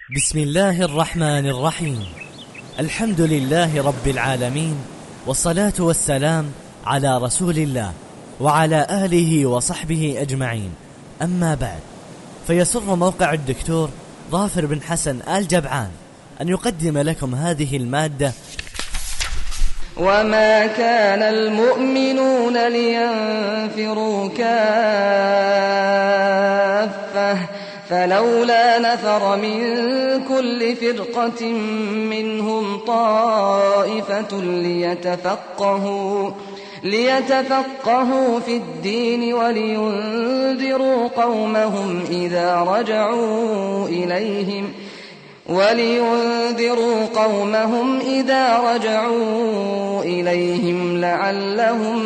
بسم الله الرحمن الرحيم. الحمد لله رب العالمين، والصلاة والسلام على رسول الله وعلى آله وصحبه أجمعين. أما بعد، فيسر موقع الدكتور ظافر بن حسن آل جبعان أن يقدم لكم هذه المادة. وما كان المؤمنون لينفروا كافة فلولا نفر من كل فرقة منهم طائفة ليتفقهوا في الدين ولينذروا قومهم إذا رجعوا إليهم لعلهم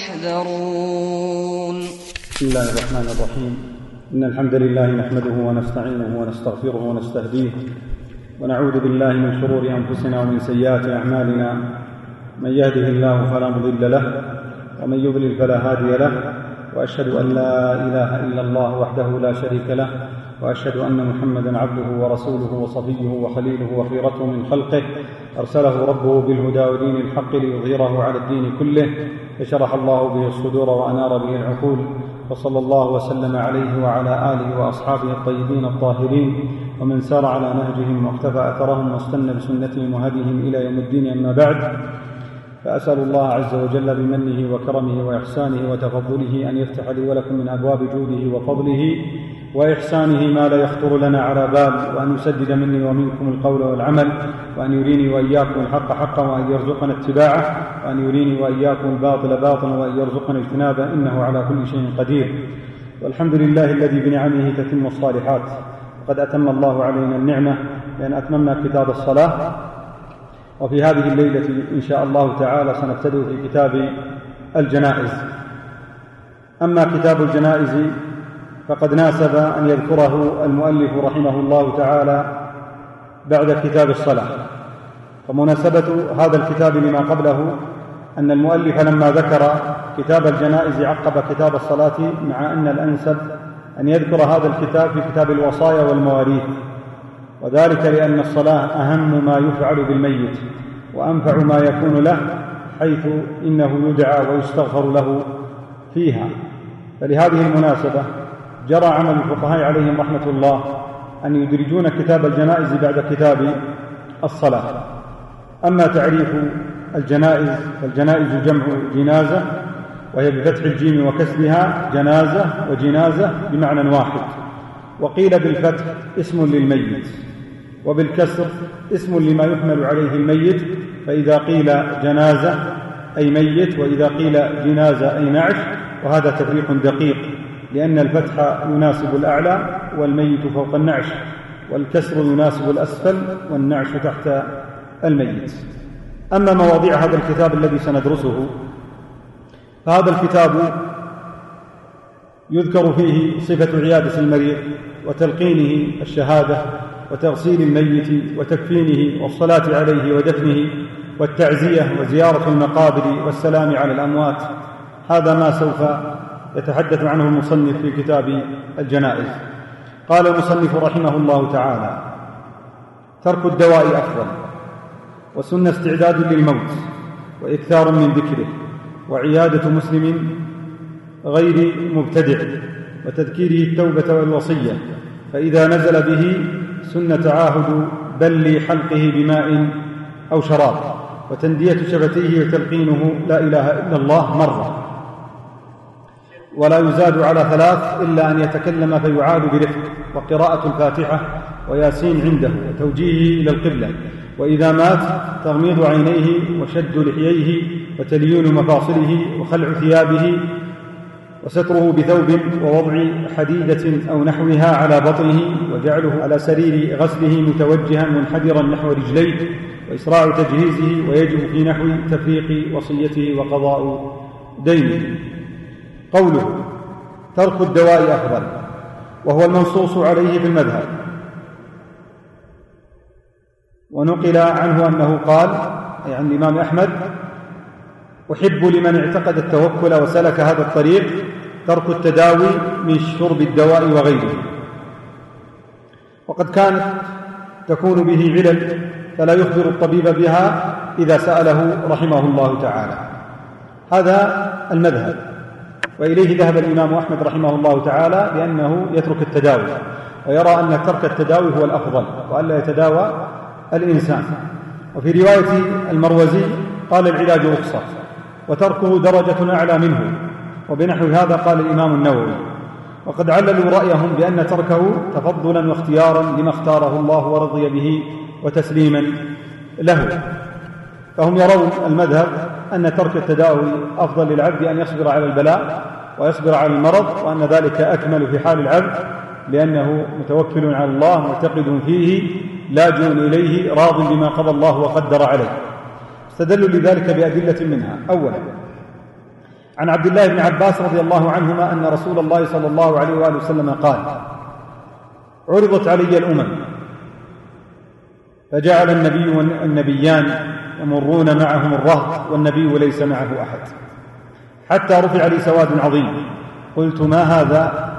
يحذرون. بسم الله الرحمن الرحيم. إن الحمد لله نحمده ونستعينه ونستغفره ونستهديه ونعوذ بالله من شرور أنفسنا ومن سيئات أعمالنا. من يهده الله فلا مضل له ومن يضلل فلا هادي له، وأشهد أن لا إله إلا الله وحده لا شريك له، وأشهد أن محمدا عبده ورسوله وصفيه وخليله وخيرته من خلقه، أرسله ربه بالهدى ودين الحق ليظهره على الدين كله، فشرح الله به الصدور وأنار به العقول، وصلى الله وسلم عليه وعلى آله وأصحابه الطيبين الطاهرين ومن سار على نهجهم واقتفى أثرهم واستنى بسنتهم وهديهم إلى يوم الدين. أما بعد، فأسأل الله عز وجل بمنه وكرمه وإحسانه وتفضله أن يفتح لي ولكم من أبواب جوده وفضله وإحسانه ما لا يخطر لنا على بال، وأن يسدد مني ومنكم القول والعمل، وأن يريني وإياكم الحق حقا وأن يرزقنا اتباعه، وأن يريني وإياكم الباطل باطلا وأن يرزقنا اجتنابه، إنه على كل شيء قدير. والحمد لله الذي بنعمه تتم الصالحات. وقد أتم الله علينا النعمة بأن أتممنا كتاب الصلاة، وفي هذه الليلة إن شاء الله تعالى سنبتدئ في كتاب الجنائز. أما كتاب الجنائز فقد ناسب أن يذكره المؤلف رحمه الله تعالى بعد كتاب الصلاة، فمناسبة هذا الكتاب لما قبله أن المؤلف لما ذكر كتاب الجنائز عقب كتاب الصلاة، مع أن الأنسب أن يذكر هذا الكتاب في كتاب الوصايا والمواريث، وذلك لأن الصلاة أهم ما يفعل بالميت وأنفع ما يكون له، حيث إنه يدعى ويستغفر له فيها. فلهذه المناسبة جرى عمل الفقهاء عليهم رحمة الله أن يدرجون كتاب الجنائز بعد كتاب الصلاة. أما تعريف الجنائز فالجنائز جمع جنازة، وهي بفتح الجيم وكسرها جنازة وجنازة بمعنى واحد، وقيل بالفتح اسم للميت، وبالكسر اسم لما يحمل عليه الميت، فإذا قيل جنازة أي ميت، وإذا قيل جنازة أي نعش، وهذا تفريق دقيق، لأن الفتح يناسب الأعلى والميت فوق النعش، والكسر يناسب الأسفل والنعش تحت الميت. أما مواضيع هذا الكتاب الذي سندرسه، فهذا الكتاب يذكر فيه صفة عيادة المريض وتلقينه الشهادة وتغسيل الميت وتكفينه والصلاة عليه ودفنه والتعزية وزيارة المقابر والسلام على الأموات. هذا ما سوف يتحدث عنه المصنف في كتاب الجنائز. قال المصنف رحمه الله تعالى: ترك الدواء أفضل، وسن استعداد للموت وإكثار من ذكره، وعيادة مسلم غير مبتدع، وتذكيره التوبة والوصية، فإذا نزل به سن تعاهد بل حلقه بماء أو شراب، وتندية شفتيه وتلقينه لا إله إلا الله مرة، ولا يزاد على 3 إلا أن يتكلم فيعاد برفق، وقراءة الفاتحة وياسين عنده، وتوجيهه إلى القبلة، وإذا مات تغميض عينيه وشد لحييه وتليين مفاصله وخلع ثيابه وستره بثوب، ووضع حديدة أو نحوها على بطنه، وجعله على سرير غسله متوجها منحدرا نحو رجليه، وإسراع تجهيزه، ويجب في نحو تفريق وصيته وقضاء دينه. قوله ترك الدواء أفضل، وهو المنصوص عليه في المذهب، ونقل عنه أنه قال، يعني الإمام أحمد: أحب لمن اعتقد التوكل وسلك هذا الطريق ترك التداوي من شرب الدواء وغيره. وقد كانت تكون به علل فلا يخبر الطبيب بها إذا سأله رحمه الله تعالى. هذا المذهب، وإليه ذهب الإمام أحمد رحمه الله تعالى بأنه يترك التداوي، ويرى أن ترك التداوي هو الأفضل وألا يتداوى الإنسان. وفي رواية المروزي قال العلاج رخصة وتركه درجة أعلى منه، وبنحو هذا قال الإمام النووي. وقد عللوا رأيهم بأن تركه تفضلا واختيارا لما اختاره الله ورضي به وتسليما له. فهم يرون المذهب أن ترك التداوي أفضل للعبد أن يصبر على البلاء ويصبر على المرض، وأن ذلك أكمل في حال العبد لأنه متوكل على الله معتقد فيه لاجئ إليه راض بما قضى الله وقدر عليه. استدلوا لذلك بأدلة منها: أولا عن عبد الله بن عباس رضي الله عنهما أن رسول الله صلى الله عليه وآله وسلم قال: عرضت علي الأمم فجعل النبي والنبيان يمرون معهم الرهط والنبي ليس معه أحد، حتى رفع لي سواد عظيم، قلت: ما هذا؟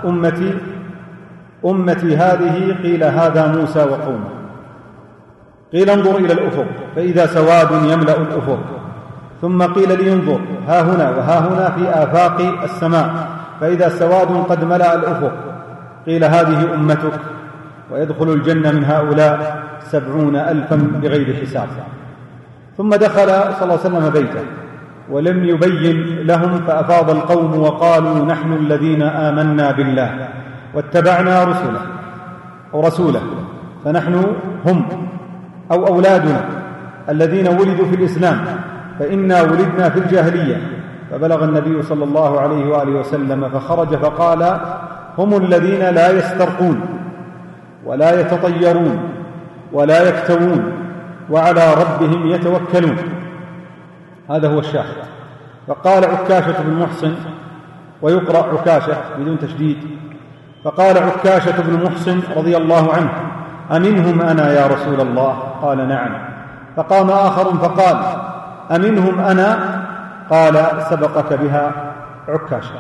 أمتي هذه. قيل: هذا موسى وقومه. قيل: انظر إلى الأفق، فإذا سواد يملأ الأفق. ثم قيل لي: انظر ها هنا وها هنا في آفاق السماء، فإذا سواد قد ملأ الأفق. قيل: هذه أمتك، ويدخل الجنة من هؤلاء 70,000 بغير حساب. ثم دخل صلى الله عليه وسلم بيته ولم يبين لهم، فأفاض القوم وقالوا: نحن الذين آمنا بالله واتبعنا رسوله، فنحن هم أو أولادنا الذين ولدوا في الإسلام، فإنا ولدنا في الجاهلية. فبلغ النبي صلى الله عليه وآله وسلم فخرج فقال: هم الذين لا يسترقون ولا يتطيرون ولا يكتوون وعلى ربهم يتوكلون. هذا هو الشاهد. فقال عكاشة بن محصن، ويقرأ عكاشة بدون تشديد، فقال عكاشة بن محصن رضي الله عنه: أمنهم أنا يا رسول الله؟ قال: نعم. فقام آخر فقال: أمنهم أنا؟ قال: سبقك بها عكاشة.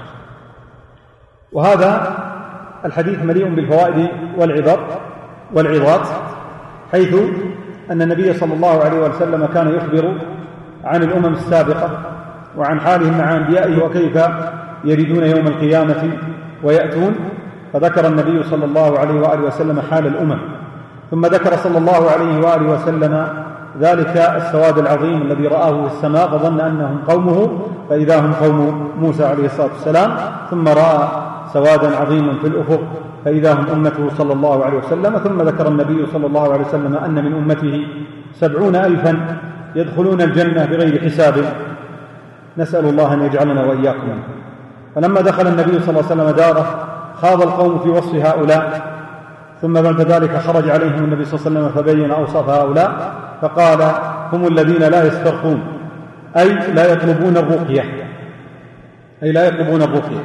وهذا الحديث مليء بالفوائد والعظات، حيث أن النبي صلى الله عليه وسلم كان يخبر عن الأمم السابقة وعن حالهم مع أنبيائه وكيف يريدون يوم القيامة ويأتون، فذكر النبي صلى الله عليه وآله وسلم حال الأمم، ثم ذكر صلى الله عليه وآله وسلم ذلك السواد العظيم الذي رآه في السماء فظن أنهم قومه، فإذا هم قوم موسى عليه الصلاة والسلام، ثم رأى سوادا عظيما في الأفق فإذا هم أمته صلى الله عليه وسلم. ثم ذكر النبي صلى الله عليه وسلم أن من أمته 70,000 يدخلون الجنة بغير حساب، نسأل الله أن يجعلنا وإياكم. فلما دخل النبي صلى الله عليه وسلم داره خاض القوم في وصف هؤلاء، ثم بعد ذلك خرج عليهم النبي صلى الله عليه وسلم فبين أوصاف هؤلاء، فقال: هم الذين لا يسترقون، أي لا يطلبون الرقية،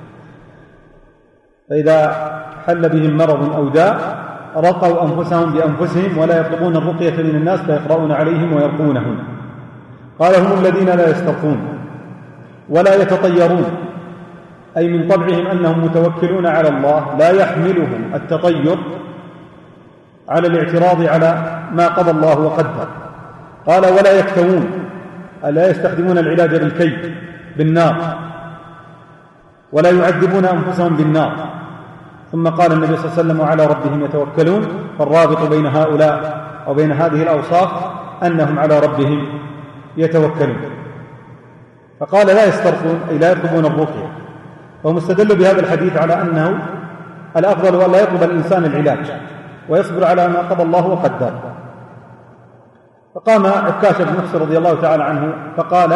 فإذا حل بهم مرض أو داء رقوا أنفسهم بأنفسهم ولا يطلبون الرقية من الناس فيقرؤون عليهم ويرقونهم. قال: هم الذين لا يسترقون ولا يتطيرون، أي من طبعهم أنهم متوكلون على الله، لا يحملهم التطير على الاعتراض على ما قضى الله وقدر. قال: ولا يكتوون، لا يستخدمون العلاج بالكي بالنار، ولا يعذبون أنفسهم بالنار. ثم قال النبي صلى الله عليه وسلم: وعلى ربهم يتوكلون. فالرابط بين هؤلاء وبين هذه الأوصاف أنهم على ربهم يتوكلون. فقال: لا يسترقون، أي لا يطلبون الرقية. وهم استدلوا بهذا الحديث على أنه الأفضل أن لا يطلب الإنسان العلاج ويصبر على ما قضى الله وقدر. فقام عكاشة بن محصن رضي الله تعالى عنه فقال: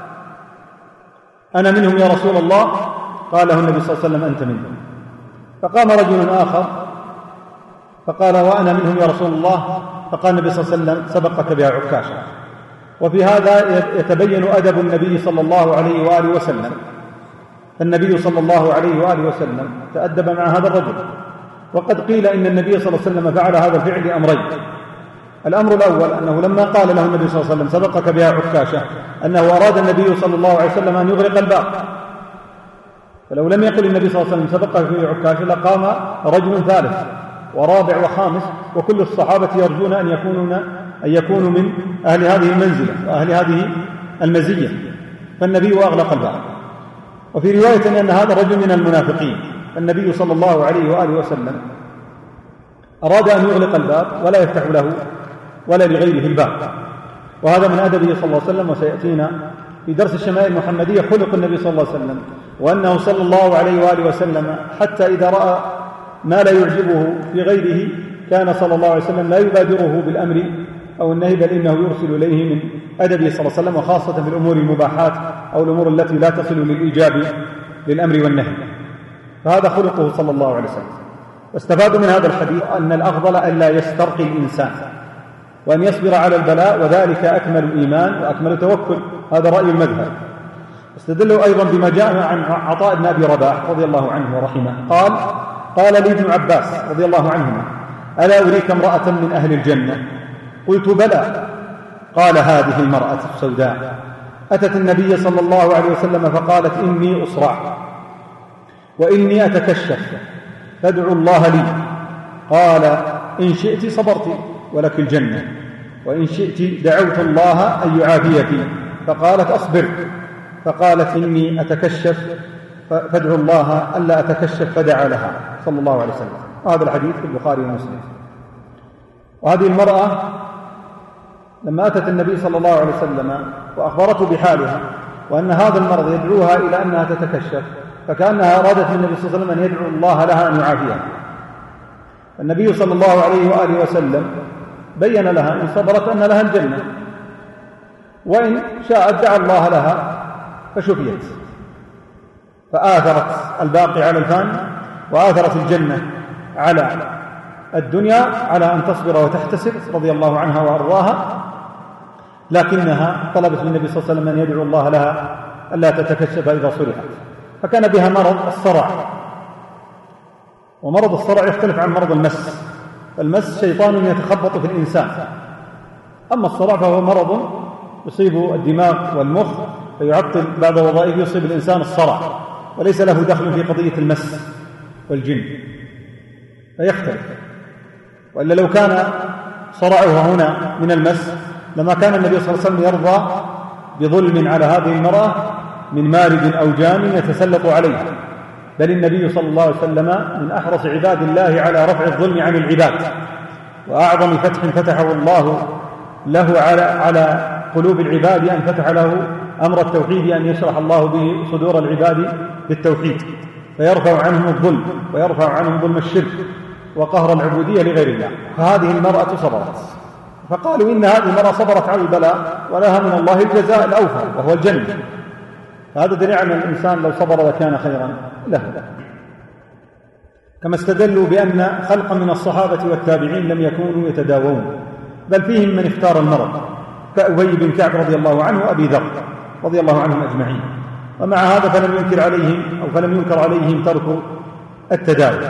أنا منهم يا رسول الله. قال له النبي صلى الله عليه وسلم: أنت منهم. فقام رجل آخر فقال: وأنا منهم يا رسول الله. فقال النبي صلى الله عليه وسلم: سبقك بها عكاشة. وفي هذا يتبين أدب النبي صلى الله عليه وآله وسلم. النبي صلى الله عليه وآله وسلم تأدب مع هذا الرجل. وقد قيل إن النبي صلى الله عليه وسلم فعل هذا الفعل لأمرين: الأمر الأول أنه لما قال له النبي صلى الله عليه وسلم: سبقك بها عكاشة، أنه أراد النبي صلى الله عليه وسلم أن يغلق الباب، فلو لم يقل النبي صلى الله عليه وسلم: سبقك بها عكاشة، لقام رجل ثالث ورابع وخامس، وكل الصحابة يرجون أن يكونوا من أهل هذه المنزلة وأهل هذه المزية، فالنبي أغلق الباب. وفي رواية أن هذا رجل من المنافقين، فالنبي صلى الله عليه وآله وسلم أراد أن يغلق الباب ولا يفتح له ولا لغيره الباب. وهذا من أدبه صلى الله عليه وسلم، وسيأتينا في درس الشمائل المحمدية خلق النبي صلى الله عليه وسلم، وأنه صلى الله عليه وآله وسلم حتى إذا رأى ما لا يعجبه في غيره كان صلى الله عليه وسلم لا يبادره بالأمر أو النهي، بل إنه يرسل إليه من أدبه صلى الله عليه وسلم، وخاصة في الأمور المباحات أو الأمور التي لا تصل للإيجاب للأمر والنهي. فهذا خلقه صلى الله عليه وسلم. واستفاد من هذا الحديث أن الأفضل أن لا يسترقي الإنسان وأن يصبر على البلاء، وذلك أكمل الإيمان وأكمل توكل. هذا رأي المذهب. استدلوا أيضا بما جاء عن عطاء بن أبي رباح رضي الله عنه ورحمه قال لي ابن عباس رضي الله عنهما: ألا أريك امرأة من أهل الجنة؟ قلت: بلى. قال: هذه المرأة السوداء أتت النبي صلى الله عليه وسلم فقالت: إني أصرع وإني أتكشف فادعوا الله لي. قال: إن شئت صبرت ولك الجنة، وإن شئت دعوت الله أن يعافيك. فقالت: أصبر. فقالت: إني أتكشف فادعوا الله ألا أتكشف، فدعا لها صلى الله عليه وسلم. وهذا الحديث في البخاري ومسلم. وهذه المرأة لما أتت النبي صلى الله عليه وسلم وأخبرته بحالها وأن هذا المرض يدعوها إلى أنها تتكشف، فكأنها أرادت من النبي صلى الله عليه وسلم أن يدعو الله لها أن يعافيها. النبي صلى الله عليه وآله وسلم بين لها إن صبرت أن لها الجنة، وإن شاءت دعا الله لها فشفيت، فآثرت الباقي على الفاني، وآثرت الجنة على الدنيا، على أن تصبر وتحتسب رضي الله عنها وأرضاها. لكنها طلبت من النبي صلى الله عليه وسلم أن يدعو الله لها ألا تتكشف إذا صرعت، فكان بها مرض الصرع. ومرض الصرع يختلف عن مرض المس. المس شيطان يتخبط في الإنسان، أما الصرع فهو مرض يصيب الدماغ والمخ فيعطل بعض وظائفه، يصيب الإنسان الصرع، وليس له دخل في قضية المس والجن، فيختلف. وإلا لو كان صرعها هنا من المس لما كان النبي صلى الله عليه وسلم يرضى بظلم على هذه المرأة من مارد أو جان يتسلط عليها، بل النبي صلى الله عليه وسلم من أحرص عباد الله على رفع الظلم عن العباد، وأعظم فتح فتحه الله له على قلوب العباد أن فتح له أمر التوحيد، أن يشرح الله به صدور العباد بالتوحيد، فيرفع عنهم الظلم ويرفع عنهم ظلم الشرك وقهر العبودية لغير الله. فهذه المرأة صبرت، فقالوا إن هذه المرأة صبرت على البلاء ولها من الله الجزاء الأوفى وهو الجنة. فهذا دليل على الإنسان لو صبر لكان خيرا له. كما استدلوا بأن خلقا من الصحابة والتابعين لم يكونوا يتداوون، بل فيهم من اختار المرض كأبي بن كعب رضي الله عنه وأبي ذر رضي الله عنهم أجمعين. ومع هذا فلم ينكر عليهم ترك التداوي.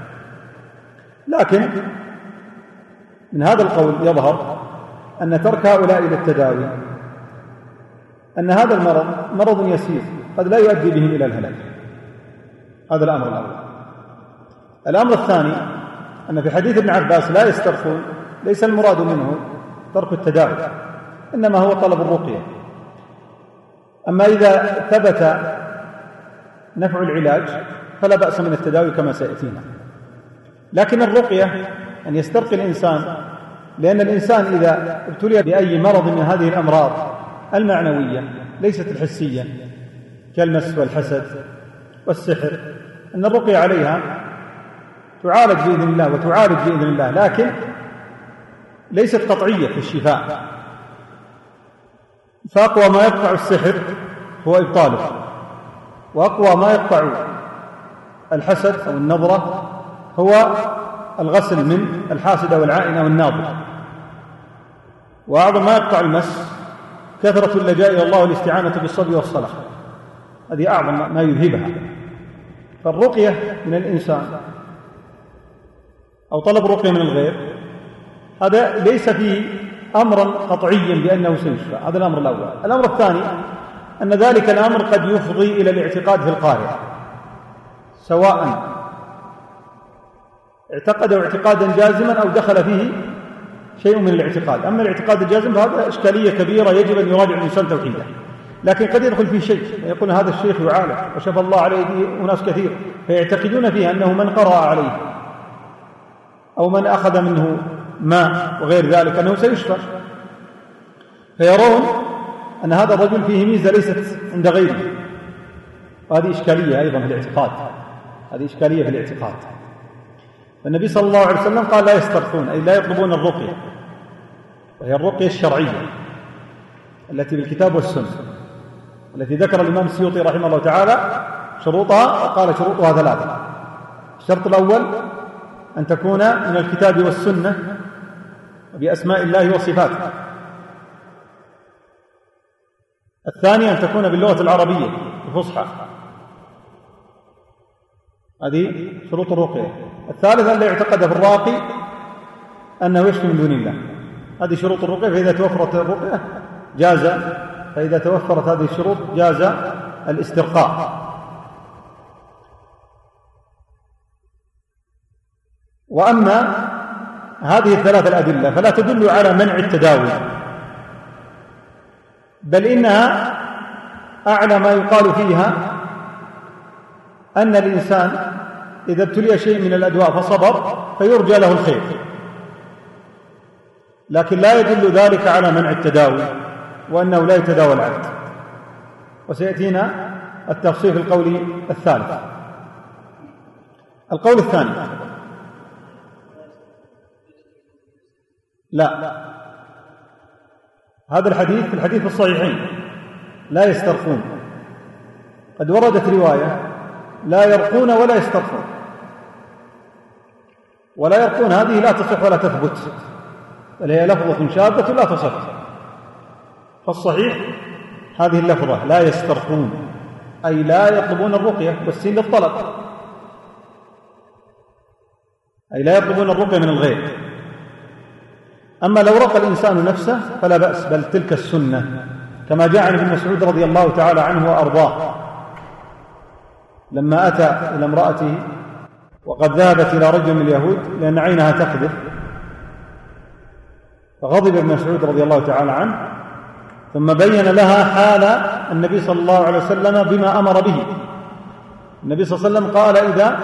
لكن من هذا القول يظهر أن ترك هؤلاء للتداوي أن هذا المرض مرض يسير قد لا يؤدي بهم إلى الهلاك. هذا الأمر الأول. الأمر الثاني أن في حديث ابن عباس لا يسترخون ليس المراد منه ترك التداوي، إنما هو طلب الرقية. أما إذا ثبت نفع العلاج فلا بأس من التداوي كما سيأتينا. لكن الرقية أن يسترقي الإنسان، لأن الإنسان إذا ابتلي بأي مرض من هذه الأمراض المعنوية ليست الحسية كالمس والحسد والسحر، أن الرقية عليها تعالج بإذن الله وتعالج بإذن الله، لكن ليست قطعية في الشفاء. فأقوى ما يقطع السحر هو إبطاله، وأقوى ما يقطع الحسد أو النظرة هو الغسل من الحاسدة والعائنة والناظر. وأعظم ما يقطع المس كثرة اللجاء إلى الله والاستعانة بالصبر والصلاة، هذه أعظم ما يذهبها. فالرقية من الإنسان أو طلب رقية من الغير هذا ليس فيه أمرا قطعيا بأنه سيشفى، هذا الأمر الأول. الأمر الثاني أن ذلك الأمر قد يفضي إلى الاعتقاد في القارئ، سواء اعتقده اعتقادا جازما أو دخل فيه شيء من الاعتقاد. أما الاعتقاد الجازم فهذا إشكالية كبيرة يجب أن يراجع الإنسان توحيده، لكن قد يدخل فيه شيء فيقول هذا الشيخ يعالج وشفى الله عليه أناس كثير، فيعتقدون فيه أنه من قرأ عليه أو من أخذ منه ماء وغير ذلك أنه سيشفى، فيرون أن هذا الرجل فيه ميزة ليست عند غيره، وهذه إشكالية أيضا في الاعتقاد، هذه إشكالية في الاعتقاد. فالنبي صلى الله عليه وسلم قال لا يسترقون، أي لا يطلبون الرقية، وهي الرقية الشرعية التي بالكتاب والسنة، التي ذكر الإمام السيوطي رحمه الله تعالى شروطها، وقال شروطها 3. الشرط الأول أن تكون من الكتاب والسنة بأسماء الله وصفاته. الثاني أن تكون باللغة العربية الفصحى، هذه شروط الرقية. الثالث أن لا يعتقد في الراقي أنه يشفي من دون الله، هذه شروط الرقية. فإذا توفرت الرقية جاز، فإذا توفرت هذه الشروط جاز الاسترقاء. وأما هذه الثلاث الأدلة فلا تدل على منع التداوي، بل إنها أعلى ما يقال فيها أن الإنسان إذا ابتلي شيء من الأدواء فصبر فيرجى له الخير، لكن لا يدل ذلك على منع التداوي وأنه لا يتداوى العبد. وسيأتينا التفصيل في القول الثالث. القول الثاني لا، هذا الحديث في الحديث الصحيحين لا يسترقون، قد وردت رواية لا يرقون ولا يسترقون، ولا يرقون هذه لا تصح ولا تثبت، بل هي لفظة شاذة لا تصح. فالصحيح هذه اللفظة لا يسترقون، أي لا يطلبون الرقية، والسين للطلب، أي لا يطلبون الرقية من الغير. أما لو رقى الإنسان نفسه فلا بأس، بل تلك السنة، كما جاء عن ابن مسعود رضي الله تعالى عنه وأرضاه لما أتى إلى امرأته وقد ذهبت إلى رجل من اليهود لأن عينها تقذف، فغضب ابن مسعود رضي الله تعالى عنه، ثم بين لها حال النبي صلى الله عليه وسلم بما أمر به. النبي صلى الله عليه وسلم قال إذا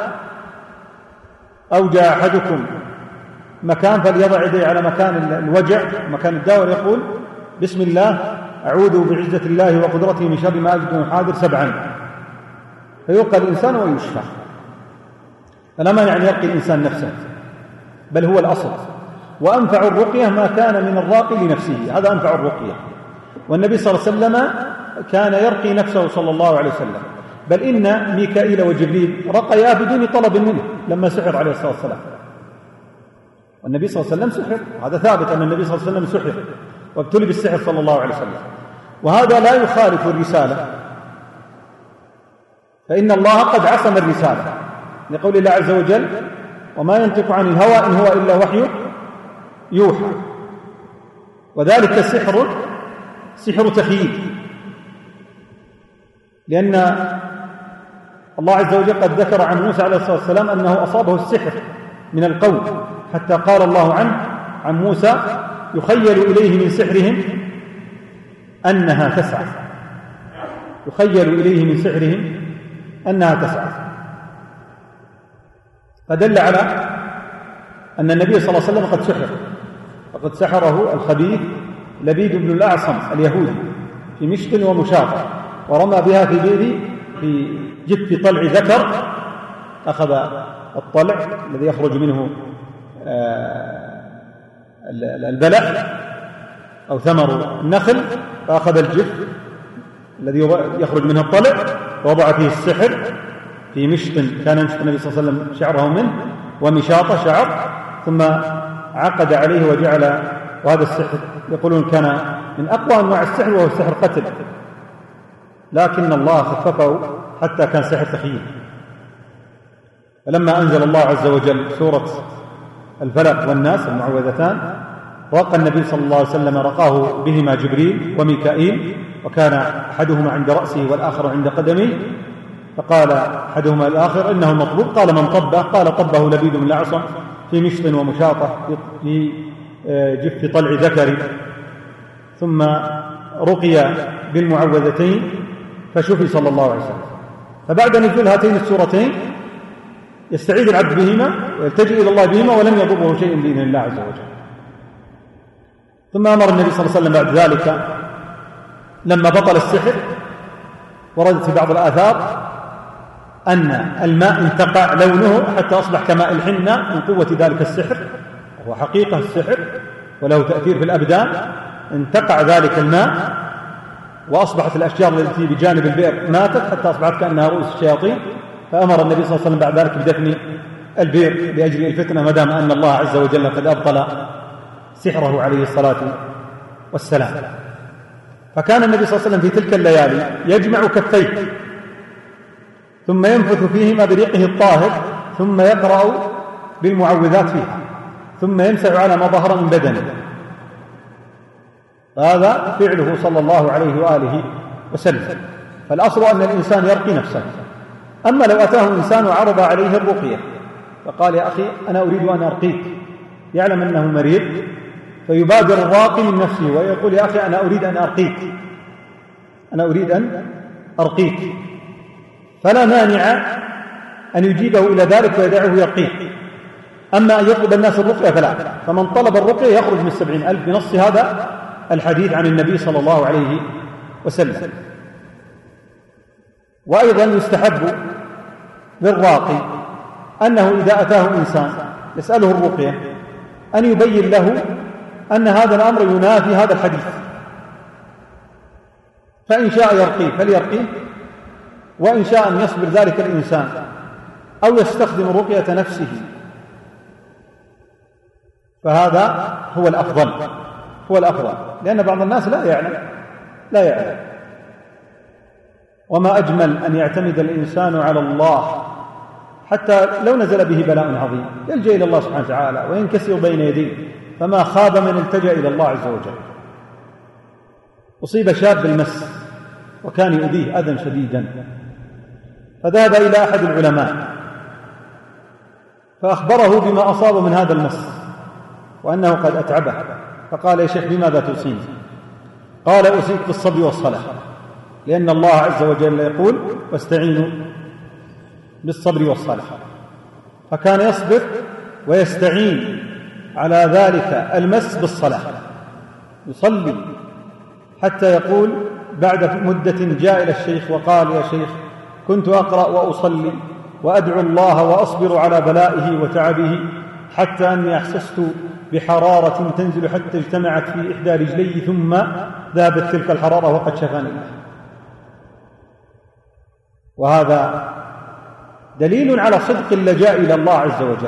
أوجع أحدكم مكان فليضع يديه على مكان الوجع مكان الداء ويقول بسم الله أعوذ بعزة الله وقدرته من شر ما أجد وحاذر 7، فيرقى الإنسان ويشفى. فلا مانع أن يرقي الإنسان نفسه، بل هو الأصل. وأنفع الرقية ما كان من الراقي لنفسه، هذا أنفع الرقية. والنبي صلى الله عليه وسلم كان يرقي نفسه صلى الله عليه وسلم، بل إن ميكائيل وجبريل رقيا بدون طلب منه لما سحر عليه الصلاة والسلام. والنبي صلى الله عليه وسلم سحر، هذا ثابت أن النبي صلى الله عليه وسلم سحر وابتلي بالسحر صلى الله عليه وسلم، وهذا لا يخالف الرسالة، فإن الله قد عصم الرسالة لقول الله عز وجل وما ينطق عن الهوى إن هو إلا وحي يوحى. وذلك سحر تخييل، لأن الله عز وجل قد ذكر عن موسى عليه الصلاة والسلام أنه أصابه السحر من القوم، حتى قال الله عنه عن موسى يخيل إليه من سحرهم أنها تسعى، يخيل إليه من سحرهم أنها تسعى. فدل على أن النبي صلى الله عليه وسلم قد سحر، وقد سحره الخبيث لبيد بن الأعصم اليهودي في مشط ومشاط، ورمى بها في بئر في جف طلع ذكر، أخذ الطلع الذي يخرج منه البلح أو ثمر النخل، فأخذ الجف الذي يخرج منه الطلع ووضع فيه السحر في مشط كان يمشط النبي صلى الله عليه وسلم شعره منه، ومشاط شعر، ثم عقد عليه وجعل. وهذا السحر يقولون كان من أقوى أنواع السحر، وهو السحر قتل، لكن الله خففه حتى كان سحر تخييل. فلما أنزل الله عز وجل سورة الفلق والناس المعوذتان، رقى النبي صلى الله عليه وسلم رقاه بهما جبريل وميكائيل، وكان أحدهما عند رأسه والآخر عند قدمه، فقال أحدهما الآخر إنه مطلوب، قال من طبه؟ قال طبه لبيد بن الأعصم في مشط ومشاطة في جف طلع ذكر، ثم رقي بالمعوذتين فشفي صلى الله عليه وسلم. فبعد نزول هاتين السورتين يستعيذ العبد بهما ويلتجئ إلى الله بهما ولم يضره شيء بإذن الله عز وجل. ثم أمر النبي صلى الله عليه وسلم بعد ذلك لما بطل السحر، وردت في بعض الآثار أن الماء انتقع لونه حتى أصبح كماء الحنة من قوة ذلك السحر، وهو حقيقة السحر وله تأثير في الأبدان. انتقع ذلك الماء وأصبحت الأشجار التي بجانب البئر ماتت حتى أصبحت كأنها رؤوس الشياطين. فأمر النبي صلى الله عليه وسلم بعد ذلك بدفن البئر لأجل الفتنة، ما دام أن الله عز وجل قد أبطل سحره عليه الصلاة والسلام. فكان النبي صلى الله عليه وسلم في تلك الليالي يجمع كفيه ثم ينفث فيهما بريقه الطاهر، ثم يقرأ بالمعوذات فيها، ثم يمسح على ما ظهر من بدنه. هذا فعله صلى الله عليه وآله وسلم. فالأصل أن الإنسان يرقي نفسه. أما لو أتاه إنسان وعرض عليه الرقية فقال يا أخي أنا أريد أن أرقيك، يعلم أنه مريض فيبادر الراقي من نفسه ويقول يا أخي أنا أريد أن أرقيك، أنا أريد أن أرقيك، فلا مانع أن يجيبه إلى ذلك ويدعه يرقيه. أما أن يطلب الناس الرقية فلا، فمن طلب الرقية يخرج من 70,000 بنص هذا الحديث عن النبي صلى الله عليه وسلم. وأيضا يستحب للراقي أنه إذا أتاه إنسان يسأله الرقية أن يبين له أن هذا الأمر ينافي هذا الحديث، فإن شاء يرقيه فليرقيه، وإن شاء أن يصبر ذلك الإنسان أو يستخدم رقية نفسه فهذا هو الأفضل، هو الأفضل، لأن بعض الناس لا يعلم. وما أجمل أن يعتمد الإنسان على الله حتى لو نزل به بلاء عظيم يلجأ إلى الله سبحانه وتعالى وينكسر بين يديه، فما خاب من التجأ إلى الله عز وجل. أصيب شاب بالمس وكان يؤذيه أذى شديدا، فذهب إلى أحد العلماء فأخبره بما أصاب من هذا المس وأنه قد أتعبه، فقال يا شيخ بماذا توصيني؟ قال أوصيك بالصبر والصلاة، لأن الله عز وجل يقول واستعينوا بالصبر والصلاة. فكان يصبر ويستعين على ذلك المس بالصلاة، يصلي حتى يقول بعد مدة جاء إلى الشيخ وقال يا شيخ كنت أقرأ وأصلي وأدعو الله وأصبر على بلائه وتعبه حتى أني أحسست بحرارة تنزل حتى اجتمعت في إحدى رجلي ثم ذهبت تلك الحرارة وقد شفاني الله. وهذا دليل على صدق اللجاء إلى الله عز وجل.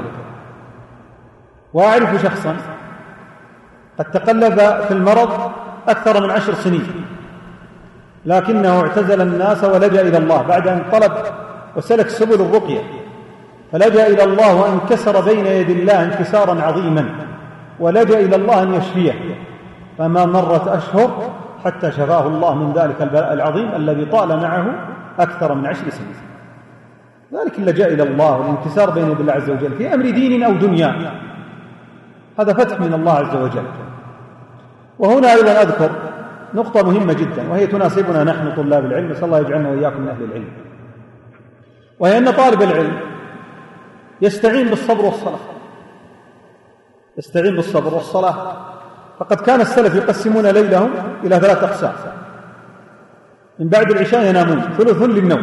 وأعرف شخصا قد تقلب في المرض أكثر من 10 سنين، لكنه اعتزل الناس ولجأ إلى الله بعد أن طلب وسلك سبل الرقية، فلجأ إلى الله وانكسر بين يدي الله انكسارا عظيما، ولجأ إلى الله أن يشفيه، فما مرت أشهر حتى شفاه الله من ذلك البلاء العظيم الذي طال معه أكثر من 10 سنين. ذلك اللجأ إلى الله والانكسار بين يدي الله عز وجل في أمر دين أو دنيا، هذا فتح من الله عز وجل. وهنا أيضا أذكر نقطة مهمة جدا وهي تناسبنا نحن طلاب العلم، نسأل الله يجعلنا وإياكم من أهل العلم، وهي أن طالب العلم يستعين بالصبر والصلاة، يستعين بالصبر والصلاة. فقد كان السلف يقسمون ليلهم إلى 3 أقسام: من بعد العشاء ينامون، ثلث للنوم،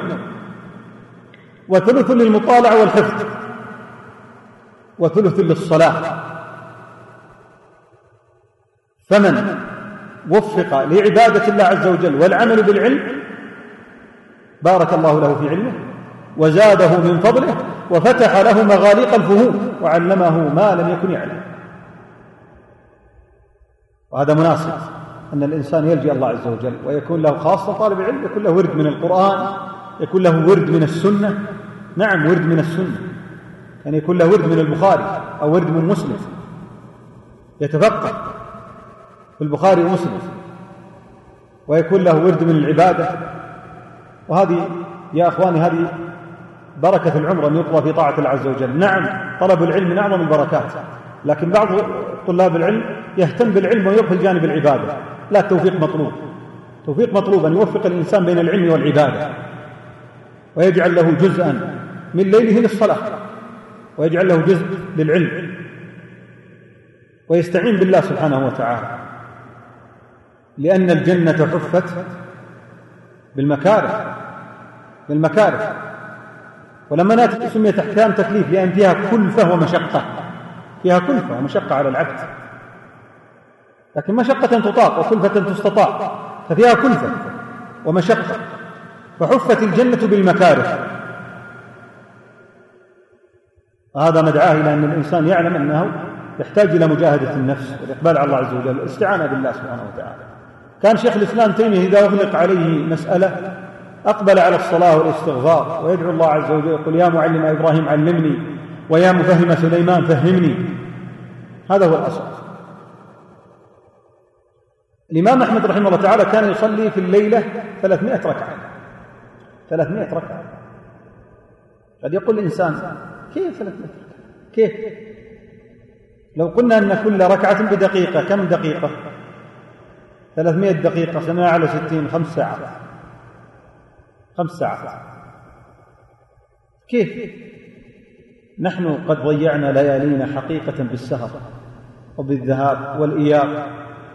وثلث للمطالعة والحفظ، وثلث للصلاة. فمن وفق لعبادة الله عز وجل والعمل بالعلم بارك الله له في علمه وزاده من فضله وفتح له مغاليق الفهوم وعلمه ما لم يكن يعلم. وهذا مناسب أن الإنسان يلجأ الله عز وجل ويكون له، خاصة طالب العلم، يكون له ورد من القرآن، يكون له ورد من السنة. نعم، ورد من السنة، يعني يكون له ورد من البخاري أو ورد من مسلم، يتفقه في البخاري ومسلم، ويكون له ورد من العبادة. وهذه يا أخواني هذه بركة العمر أن يقضى في طاعة الله عز وجل. نعم، طلب العلم من أعظم البركات، لكن بعض طلاب العلم يهتم بالعلم ويغفل جانب العبادة. لا، التوفيق مطلوب، توفيق مطلوب أن يوفق الإنسان بين العلم والعبادة، ويجعل له جزءا من ليله للصلاة، ويجعل له جزء للعلم، ويستعين بالله سبحانه وتعالى، لأن الجنة حفت بالمكاره. ولما ناتت سميت أحكام تكليف لأن فيها كلفة ومشقة، فيها كلفة ومشقة على العبد، لكن مشقة تطاق وكلفة تستطاع، ففيها كلفة ومشقة، فحفت الجنة بالمكاره. هذا مدعاه إلى أن الإنسان يعلم أنه يحتاج إلى مجاهدة النفس والإقبال على الله عز وجل، الاستعانة بالله سبحانه وتعالى. كان شيخ الإسلام تيمية إذا أغلق عليه مسألة أقبل على الصلاة والاستغفار ويدعو الله عز وجل، يقول: يا معلم إبراهيم علمني، ويا مفهم سليمان فهمني. هذا هو الأصل. الإمام أحمد رحمه الله تعالى كان يصلي في الليلة 300 ركعة. 300 ركعة. قد يقول الإنسان: كيف 300 ركعة؟ كيف؟ لو قلنا أن كل ركعة بدقيقة، كم دقيقة؟ 300 دقيقة، 7 على 60، 5 ساعات. 5 ساعات. كيف؟ نحن قد ضيعنا ليالينا حقيقة بالسهر وبالذهاب والإياب.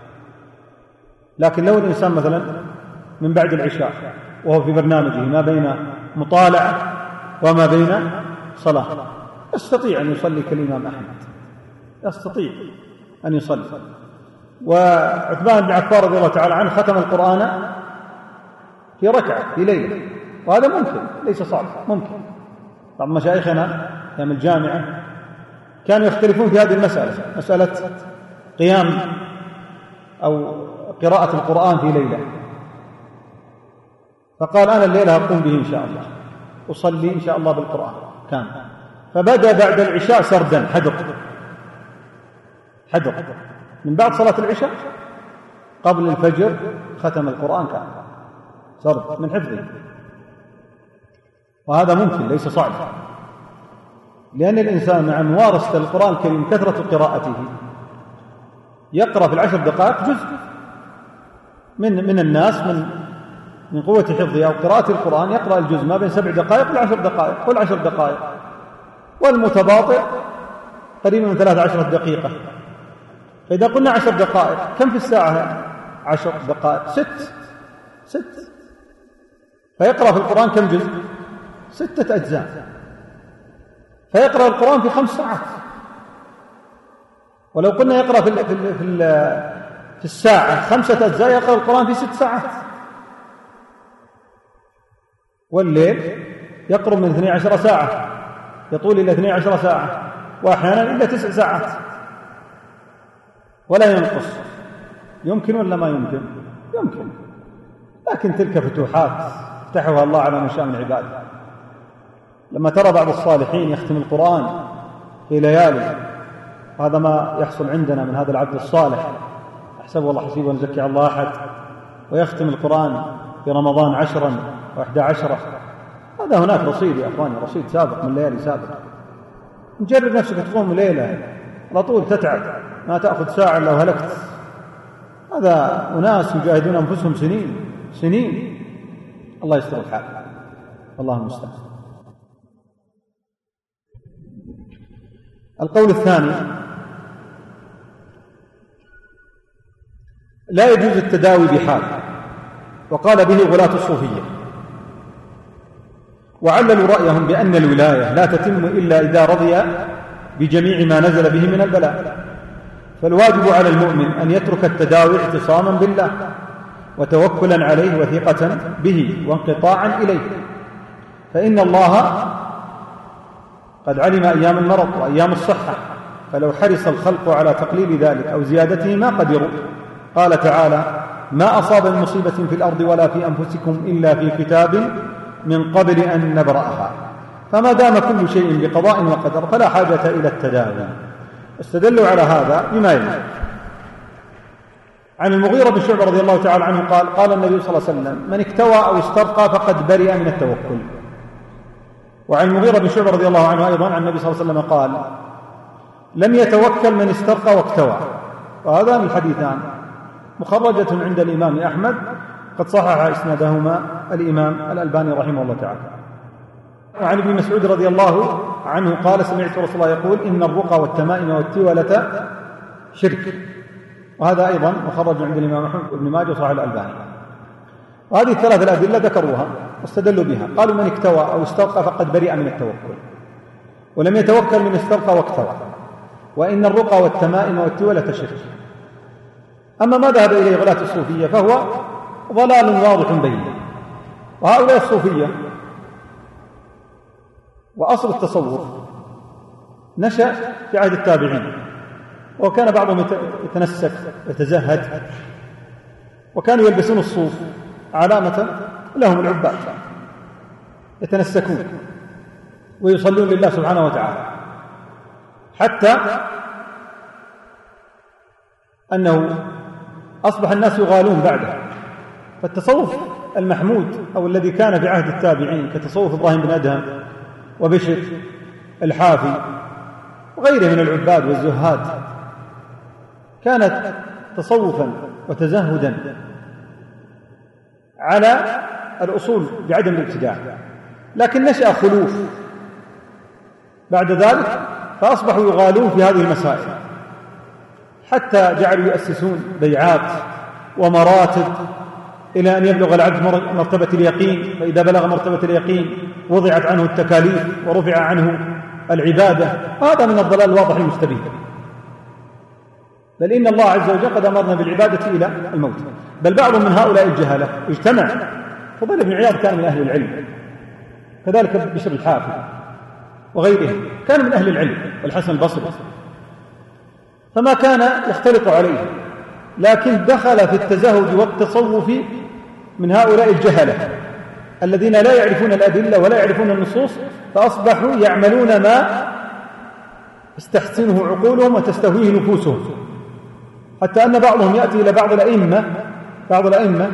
لكن لو الإنسان مثلا من بعد العشاء وهو في برنامجه ما بين مطالعة وما بين صلاة، يستطيع أن يصلي كالإمام أحمد، يستطيع أن يصلي. وعثمان بن عفان رضي الله تعالى عنه ختم القرآن في ركعة في ليلة، وهذا ممكن، ليس صعب، ممكن. بعض مشايخنا أيام الجامعة كانوا يختلفون في هذه المسألة، مسألة قيام أو قراءة القرآن في ليلة، فقال: أنا الليلة أقوم به إن شاء الله، أصلي إن شاء الله بالقرآن كان. فبدأ بعد العشاء سردا حدق من بعد صلاة العشاء قبل الفجر ختم القرآن كان سرد من حفظه. وهذا ممكن، ليس صعب، لأن الإنسان مع ممارسة القرآن الكريم كثرة قراءته يقرأ في 10 دقائق جزء من الناس من قوة حفظه أو قراءة القرآن يقرأ الجزء ما بين 7 دقائق ل10 دقائق، قل 10 دقائق، والمتباطئ قريب من 13 دقيقة. فإذا قلنا 10 دقائق كم في الساعة؟ 10 دقائق 6. فيقرأ في القرآن كم جزء؟ 6 أجزاء، فيقرأ القرآن في 5 ساعات. ولو قلنا يقرأ في الساعة 5 أجزاء يقرأ القرآن في 6 ساعات. والليل يقرب من 12 ساعة، يطول إلى 12 ساعة، وأحيانا إلى 9 ساعات ولا ينقص. يمكن ولا ما يمكن؟ يمكن، لكن تلك فتوحات فتحها الله على من شاء من عباده. لما ترى بعض الصالحين يختم القرآن في ليالي، هذا ما يحصل عندنا من هذا العبد الصالح، أحسب والله حسيب ونزكي على الله أحد، ويختم القرآن في رمضان 10 و11. هذا هناك رصيد يا أخواني، رصيد سابق من ليالي سابق. نجرب نفسك تقوم ليلة على طول تتعب، ما تأخذ ساعة لو هلكت. هذا أناس يجاهدون أنفسهم سنين. الله يستر الحال، الله المستعان. القول الثاني: لا يجوز التداوي بحال، وقال به غلاة الصوفية، وعللوا رأيهم بأن الولاية لا تتم إلا إذا رضي بجميع ما نزل به من البلاء. فالواجب على المؤمن أن يترك التداوي اعتصاما بالله وتوكلا عليه وثقة به وانقطاعا إليه، فإن الله قد علم أيام المرض وأيام الصحة، فلو حرص الخلق على تقليل ذلك أو زيادته ما قدروا. قال تعالى: ما أصاب من مصيبة في الأرض ولا في أنفسكم إلا في كتاب من قبل أن نبرأها. فما دام كل شيء بقضاء وقدر فلا حاجة إلى التداوي. استدلوا على هذا بما يلي. عن المغيرة بن شعبة رضي الله تعالى عنه قال النبي صلى الله عليه وسلم: من اكتوى أو استرقى فقد برئ من التوكل. وعن المغيرة بن شعبة رضي الله عنه أيضا عن النبي صلى الله عليه وسلم قال: لم يتوكل من استرقى واكتوى. وهذان الحديثان مخرجة عند الإمام أحمد، قد صحح إسنادهما الإمام الألباني رحمه الله تعالى. وعن ابن مسعود رضي الله عنه قال: سمعت رسول الله يقول: إن الرقى والتمائم والتولة شرك. وهذا أيضا مخرج عند الإمام أحمد بن ماجه وصححه الألباني. وهذه الثلاث الأدلة ذكروها واستدلوا بها، قالوا: من اكتوى أو استرقى فقد برئ من التوكل، ولم يتوكل من استرقى واكتوى، وإن الرقى والتمائم والتولة شرك. أما ما ذهب إليه غلاة الصوفية فهو ضلال واضح بين. وهؤلاء الصوفية وأصل التصوف نشأ في عهد التابعين، وكان بعضهم يتنسك ويتزهد، وكانوا يلبسون الصوف علامة لهم العباد، يتنسكون ويصلون لله سبحانه وتعالى، حتى أنه أصبح الناس يغالون بعده. فالتصوف المحمود أو الذي كان في عهد التابعين كتصوف إبراهيم بن أدهم وبشر الحافي وغيره من العباد والزهاد كانت تصوفا وتزهدا على الأصول بعدم الابتداع، لكن نشأ خلوف بعد ذلك فأصبحوا يغالون في هذه المسائل، حتى جعلوا يؤسسون بيعات ومراتب إلى أن يبلغ العبد مرتبة اليقين، فإذا بلغ مرتبة اليقين وضعت عنه التكاليف ورفع عنه العبادة. هذا من الضلال الواضح المستبين. بل إن الله عز وجل قد أمرنا بالعبادة إلى الموت. بل بعض من هؤلاء الجهلة اجتمع، فضيل بن عياض كان من أهل العلم، كذلك بشر الحافي وغيره كان من أهل العلم، والحسن البصري، فما كان يختلط عليه، لكن دخل في التزهد والتصوف من هؤلاء الجهلة الذين لا يعرفون الأدلة ولا يعرفون النصوص، فأصبحوا يعملون ما تستحسنه عقولهم وتستهويه نفوسهم، حتى أن بعضهم يأتي إلى بعض الأئمة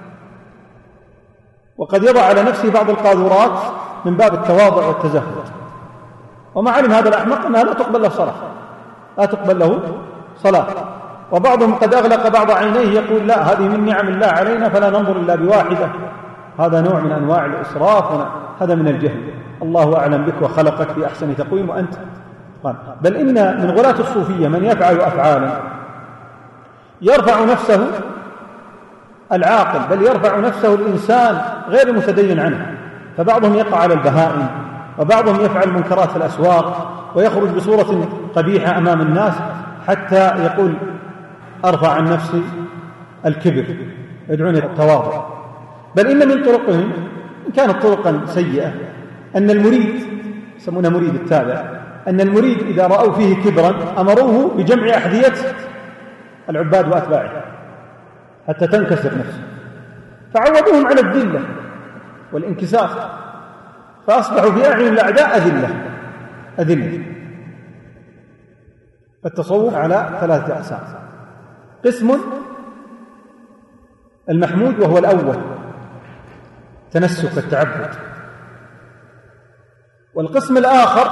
وقد يضع على نفسه بعض القاذورات من باب التواضع والتزهد، وما علم هذا الأحمق أنها لا تقبل له صلاة. وبعضهم قد أغلق بعض عينيه يقول: لا، هذه من نعم الله علينا فلا ننظر إلا بواحدة. هذا نوع من أنواع الإسراف، هذا من الجهل. الله أعلم بك وخلقك في أحسن تقويم وأنت قال. بل إن من غلاة الصوفية من يفعل أفعالا يرفع نفسه العاقل، بل يرفع نفسه الإنسان غير المتدين عنه. فبعضهم يقع على البهائم، وبعضهم يفعل منكرات في الأسواق ويخرج بصورة قبيحة أمام الناس، حتى يقول: أرفع عن نفسي الكبر، يدعون التواضع. بل إن من طرقهم إن كانت طرقا سيئة أن المريد، يسمونه مريد التابع، أن المريد إذا رأوا فيه كبرا أمروه بجمع أحذية العباد وأتباعه حتى تنكسر نفسه، فعودوهم على الذلة والانكسار، فأصبحوا في أعين الأعداء أذلة. فالتصوف على 3 أقسام: قسم المحمود وهو الأول تنسك التعبد، والقسم الآخر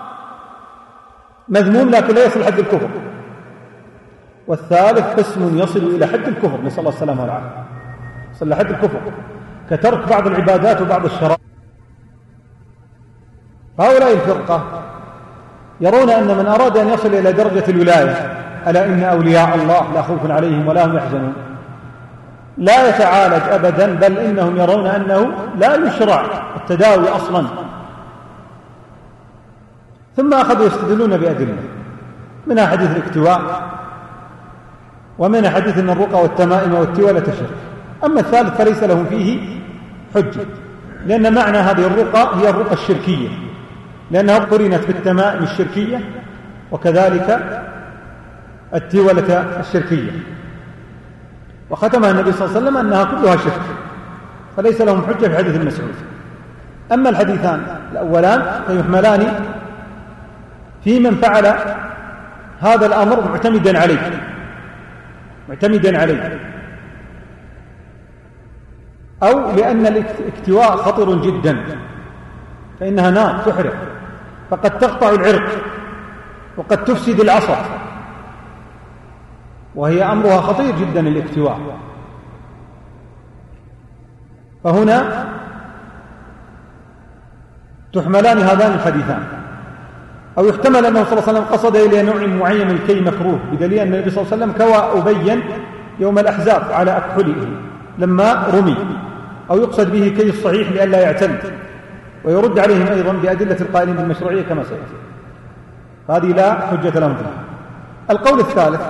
مذموم لكن لا يصل حد الكفر، والثالث قسم يصل إلى حد الكفر، نسأل الله السلامة والعافية، يصل إلى حد الكفر كترك بعض العبادات وبعض الشرائع. هؤلاء الفرقة يرون أن من أراد أن يصل إلى درجة الولاية، ألا إن أولياء الله لا خوف عليهم ولا هم يحزنون، لا يتعالج أبدا، بل إنهم يرون أنه لا يشرع التداوي أصلا. ثم أخذوا يستدلون بأدلة، منها حديث الاكتواء، ومنها حديث أن الرقى والتمائم والتولة شرك. أما الثالث فليس لهم فيه حجة، لأن معنى هذه الرقى هي الرقى الشركية، لأنها قرنت بالتمائم الشركية وكذلك التولة الشركية، وختمها النبي صلى الله عليه وسلم أنها كلها شرك، فليس لهم حجة في حديث المسعود. أما الحديثان الأولان فيحملان في من فعل هذا الأمر معتمدا عليه، أو لأن الاكتواء خطر جدا، فإنها نار تحرق، فقد تقطع العرق وقد تفسد العصب، وهي أمرها خطير جدا الاكتواء. فهنا تحملان هذان الحديثان، أو يحتمل أنه صلى الله عليه وسلم قصد إلى نوع معين من الكي مكروه، بدليل أن النبي صلى الله عليه وسلم كوى أبين يوم الأحزاب على أكحله لما رمي، أو يقصد به كي الصحيح لئلا يعتل، ويرد عليهم أيضا بأدلة القائلين بالمشروعية كما سيأتي. هذه لا حجة لهم فيها. القول الثالث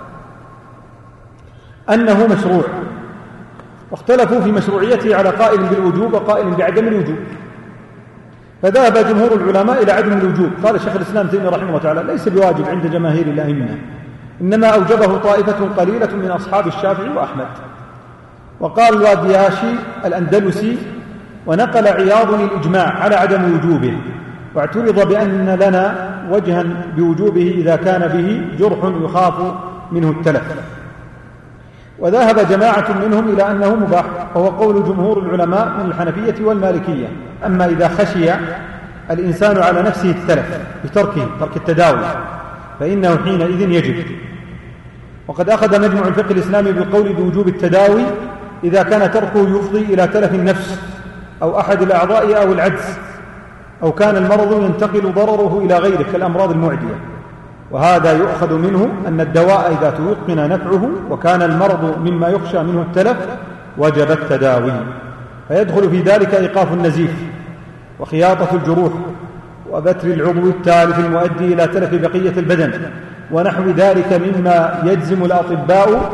أنه مشروع، واختلفوا في مشروعيته على قائل بالوجوب وقائل بعدم الوجوب، فذهب جمهور العلماء إلى عدم الوجوب. قال شيخ الإسلام تيمية رحمه الله تعالى: ليس بواجب عند جماهير الأئمة، إنما أوجبه طائفة قليلة من أصحاب الشافعي وأحمد. وقال الوادياشي الأندلسي: ونقل عياض الإجماع على عدم وجوبه، واعترض بأن لنا وجها بوجوبه إذا كان به جرح يخاف منه التلف. وذهب جماعة منهم إلى أنه مباح، وهو قول جمهور العلماء من الحنفية والمالكية. أما إذا خشي الإنسان على نفسه التلف بترك التداوي فإنه حينئذ يجب. وقد أخذ مجمع الفقه الإسلامي بالقول بوجوب التداوي إذا كان تركه يفضي إلى تلف النفس أو أحد الأعضاء أو العجز، أو كان المرض ينتقل ضرره إلى غيره كالأمراض المعدية. وهذا يؤخذ منه أن الدواء إذا تيقن نفعه وكان المرض مما يخشى منه التلف وجب التداوي، فيدخل في ذلك إيقاف النزيف وخياطة الجروح وبتر العضو التالف المؤدي إلى تلف بقية البدن ونحو ذلك مما يجزم الأطباء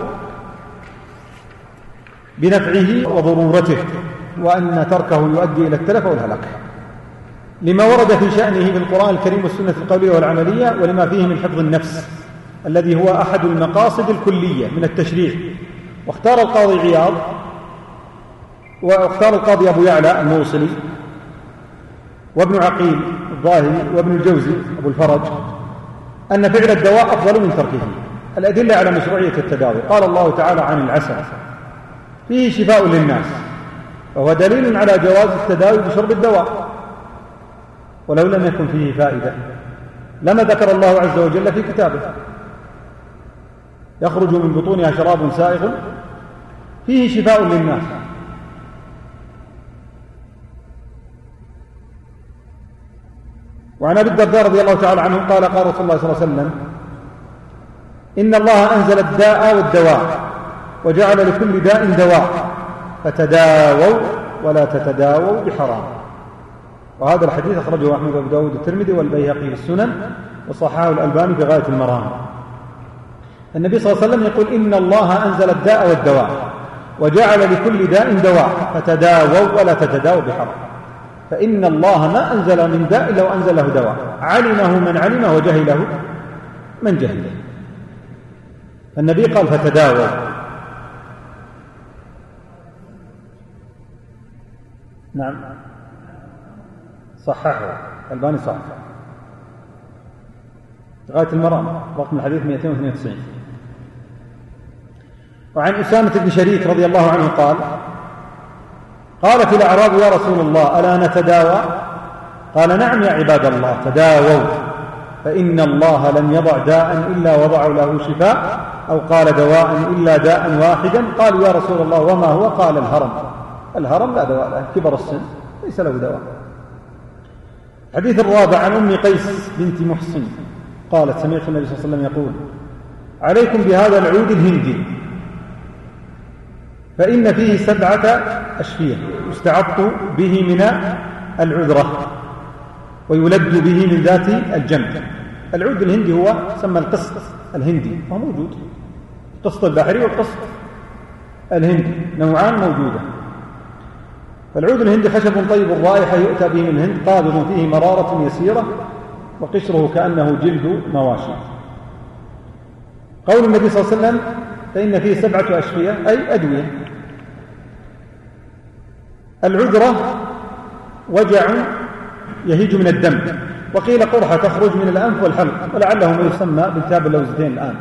بنفعه وضرورته، وأن تركه يؤدي إلى التلف والهلاك، لما ورد في شأنه في القرآن الكريم والسنة القولية والعملية، ولما فيه من حفظ النفس الذي هو أحد المقاصد الكلية من التشريع. واختار القاضي عياض واختار القاضي أبو يعلى الموصلي وابن عقيل الظاهري وابن الجوزي أبو الفرج أن فعل الدواء أفضل من تركه. الأدلة على مشروعية التداوي: قال الله تعالى عن العسل: فيه شفاء للناس، وهو دليل على جواز التداوي بشرب الدواء، ولو لم يكن فيه فائدة لما ذكر الله عز وجل في كتابه: يخرج من بطونها شراب سائغ فيه شفاء للناس. وعن أبي الدرداء رضي الله تعالى عنه قال: قال رسول الله صلى الله عليه وسلم: إن الله أنزل الداء والدواء وجعل لكل داء دواء، فتداووا ولا تتداووا بحرام. وهذا الحديث أخرجه أحمد وأبو داود والترمذي والبيهقي في السنن، وصححه الألباني في غاية المرام. النبي صلى الله عليه وسلم يقول: إن الله أنزل الداء والدواء وجعل لكل داء دواء، فتداووا ولا تتداووا بحرام. فإن الله ما أنزل من داء إلا وأنزل له دواء، علمه من علمه وجهله من جهله. النبي قال: فتداووا. نعم، صححه الألباني، صححه غاية المرام، رقم الحديث 292. وعن أسامة بن شريك رضي الله عنه قال: قالت الأعراب: يا رسول الله ألا نتداوى؟ قال: نعم يا عباد الله، تداووا، فإن الله لم يضع داء إلا وضع له شفاء، أو قال دواء إلا داء واحدا. قالوا: يا رسول الله وما هو؟ قال: الهرم. الهرم لا دواء له، كبر السن ليس له دواء. الحديث الرابع عن أم قيس بنت محسن قالت: سمعت النبي صلى الله عليه وسلم يقول: عليكم بهذا العود الهندي، فإن فيه 7 أشفية يستعط به من العذرة ويلد به من ذات الجنب. العود الهندي هو سمى القسط الهندي، وهو موجود، القسط البحري والقسط الهندي نوعان موجودة. فالعود الهندي خشب طيب الرائحة يؤتى به من الهند، قابض فيه مرارة يسيرة وقشره كأنه جلد مواشي. قول النبي صلى الله عليه وسلم: فإن فيه 7 أشفية، أي أدوية. العذرة وجع يهيج من الدم، وقيل قرحة تخرج من الأنف والحلق، ولعله ما يسمى بالتهاب اللوزتين الآن.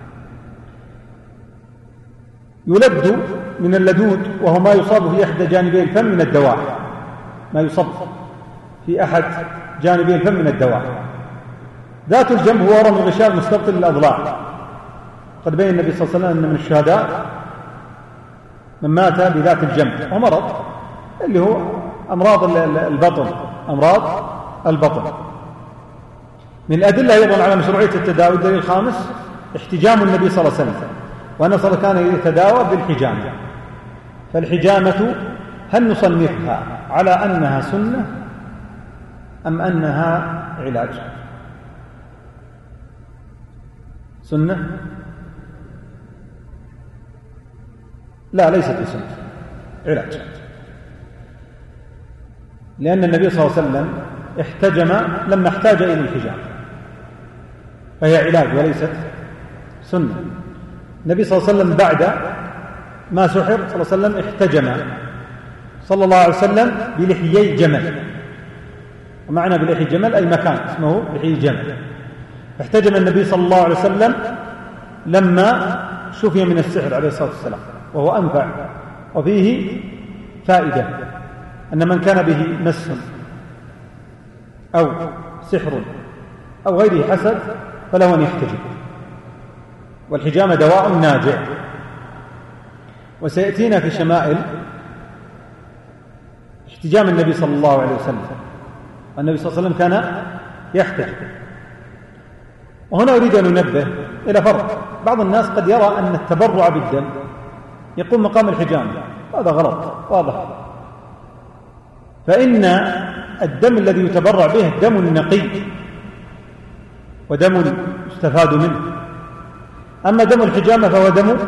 يلد من اللدود، وهو ما يصاب في إحدى جانبي الفم من الدواء، ما يصب في أحد جانبي الفم من الدواء. ذات الجنب هو ورم الغشاء المستبطن للأضلاع. قد بين النبي صلى الله عليه وسلم أن من الشهداء من مات بذات الجنب، ومرض اللي هو أمراض البطن، أمراض البطن. من الأدلة أيضا على مشروعية التداوي الدليل الخامس احتجام النبي صلى الله عليه وسلم، وأنه صلى الله عليه وسلم كان يتداوى بالحجامة. فالحجامة هل نصنفها على أنها سنة أم أنها علاج؟ سنة؟ لا، ليست بسنة، علاج. لأن النبي صلى الله عليه وسلم احتجم لما احتاج إلى الحجام، فهي علاج وليست سنة. النبي صلى الله عليه وسلم بعد ما سحر صلى الله عليه وسلم احتجم صلى الله عليه وسلم بلحيي جمل، ومعنى بلحي جمل أي مكان اسمه لحي جمل. احتجم النبي صلى الله عليه وسلم لما شفي من السحر عليه الصلاة والسلام، وهو أنفع وفيه فائدة، أن من كان به مس أو سحر أو غيره حسد فله أن يحتجم، والحجامة دواء ناجع. وسيأتينا في شمائل احتجام النبي صلى الله عليه وسلم، النبي صلى الله عليه وسلم كان يحتجم. وهنا أريد أن ننبه إلى فرق. بعض الناس قد يرى أن التبرع بالدم يقوم مقام الحجامة، هذا غلط واضح. فإن الدم الذي يتبرع به دم نقي ودم يستفاد منه، أما دم الحجامة فهو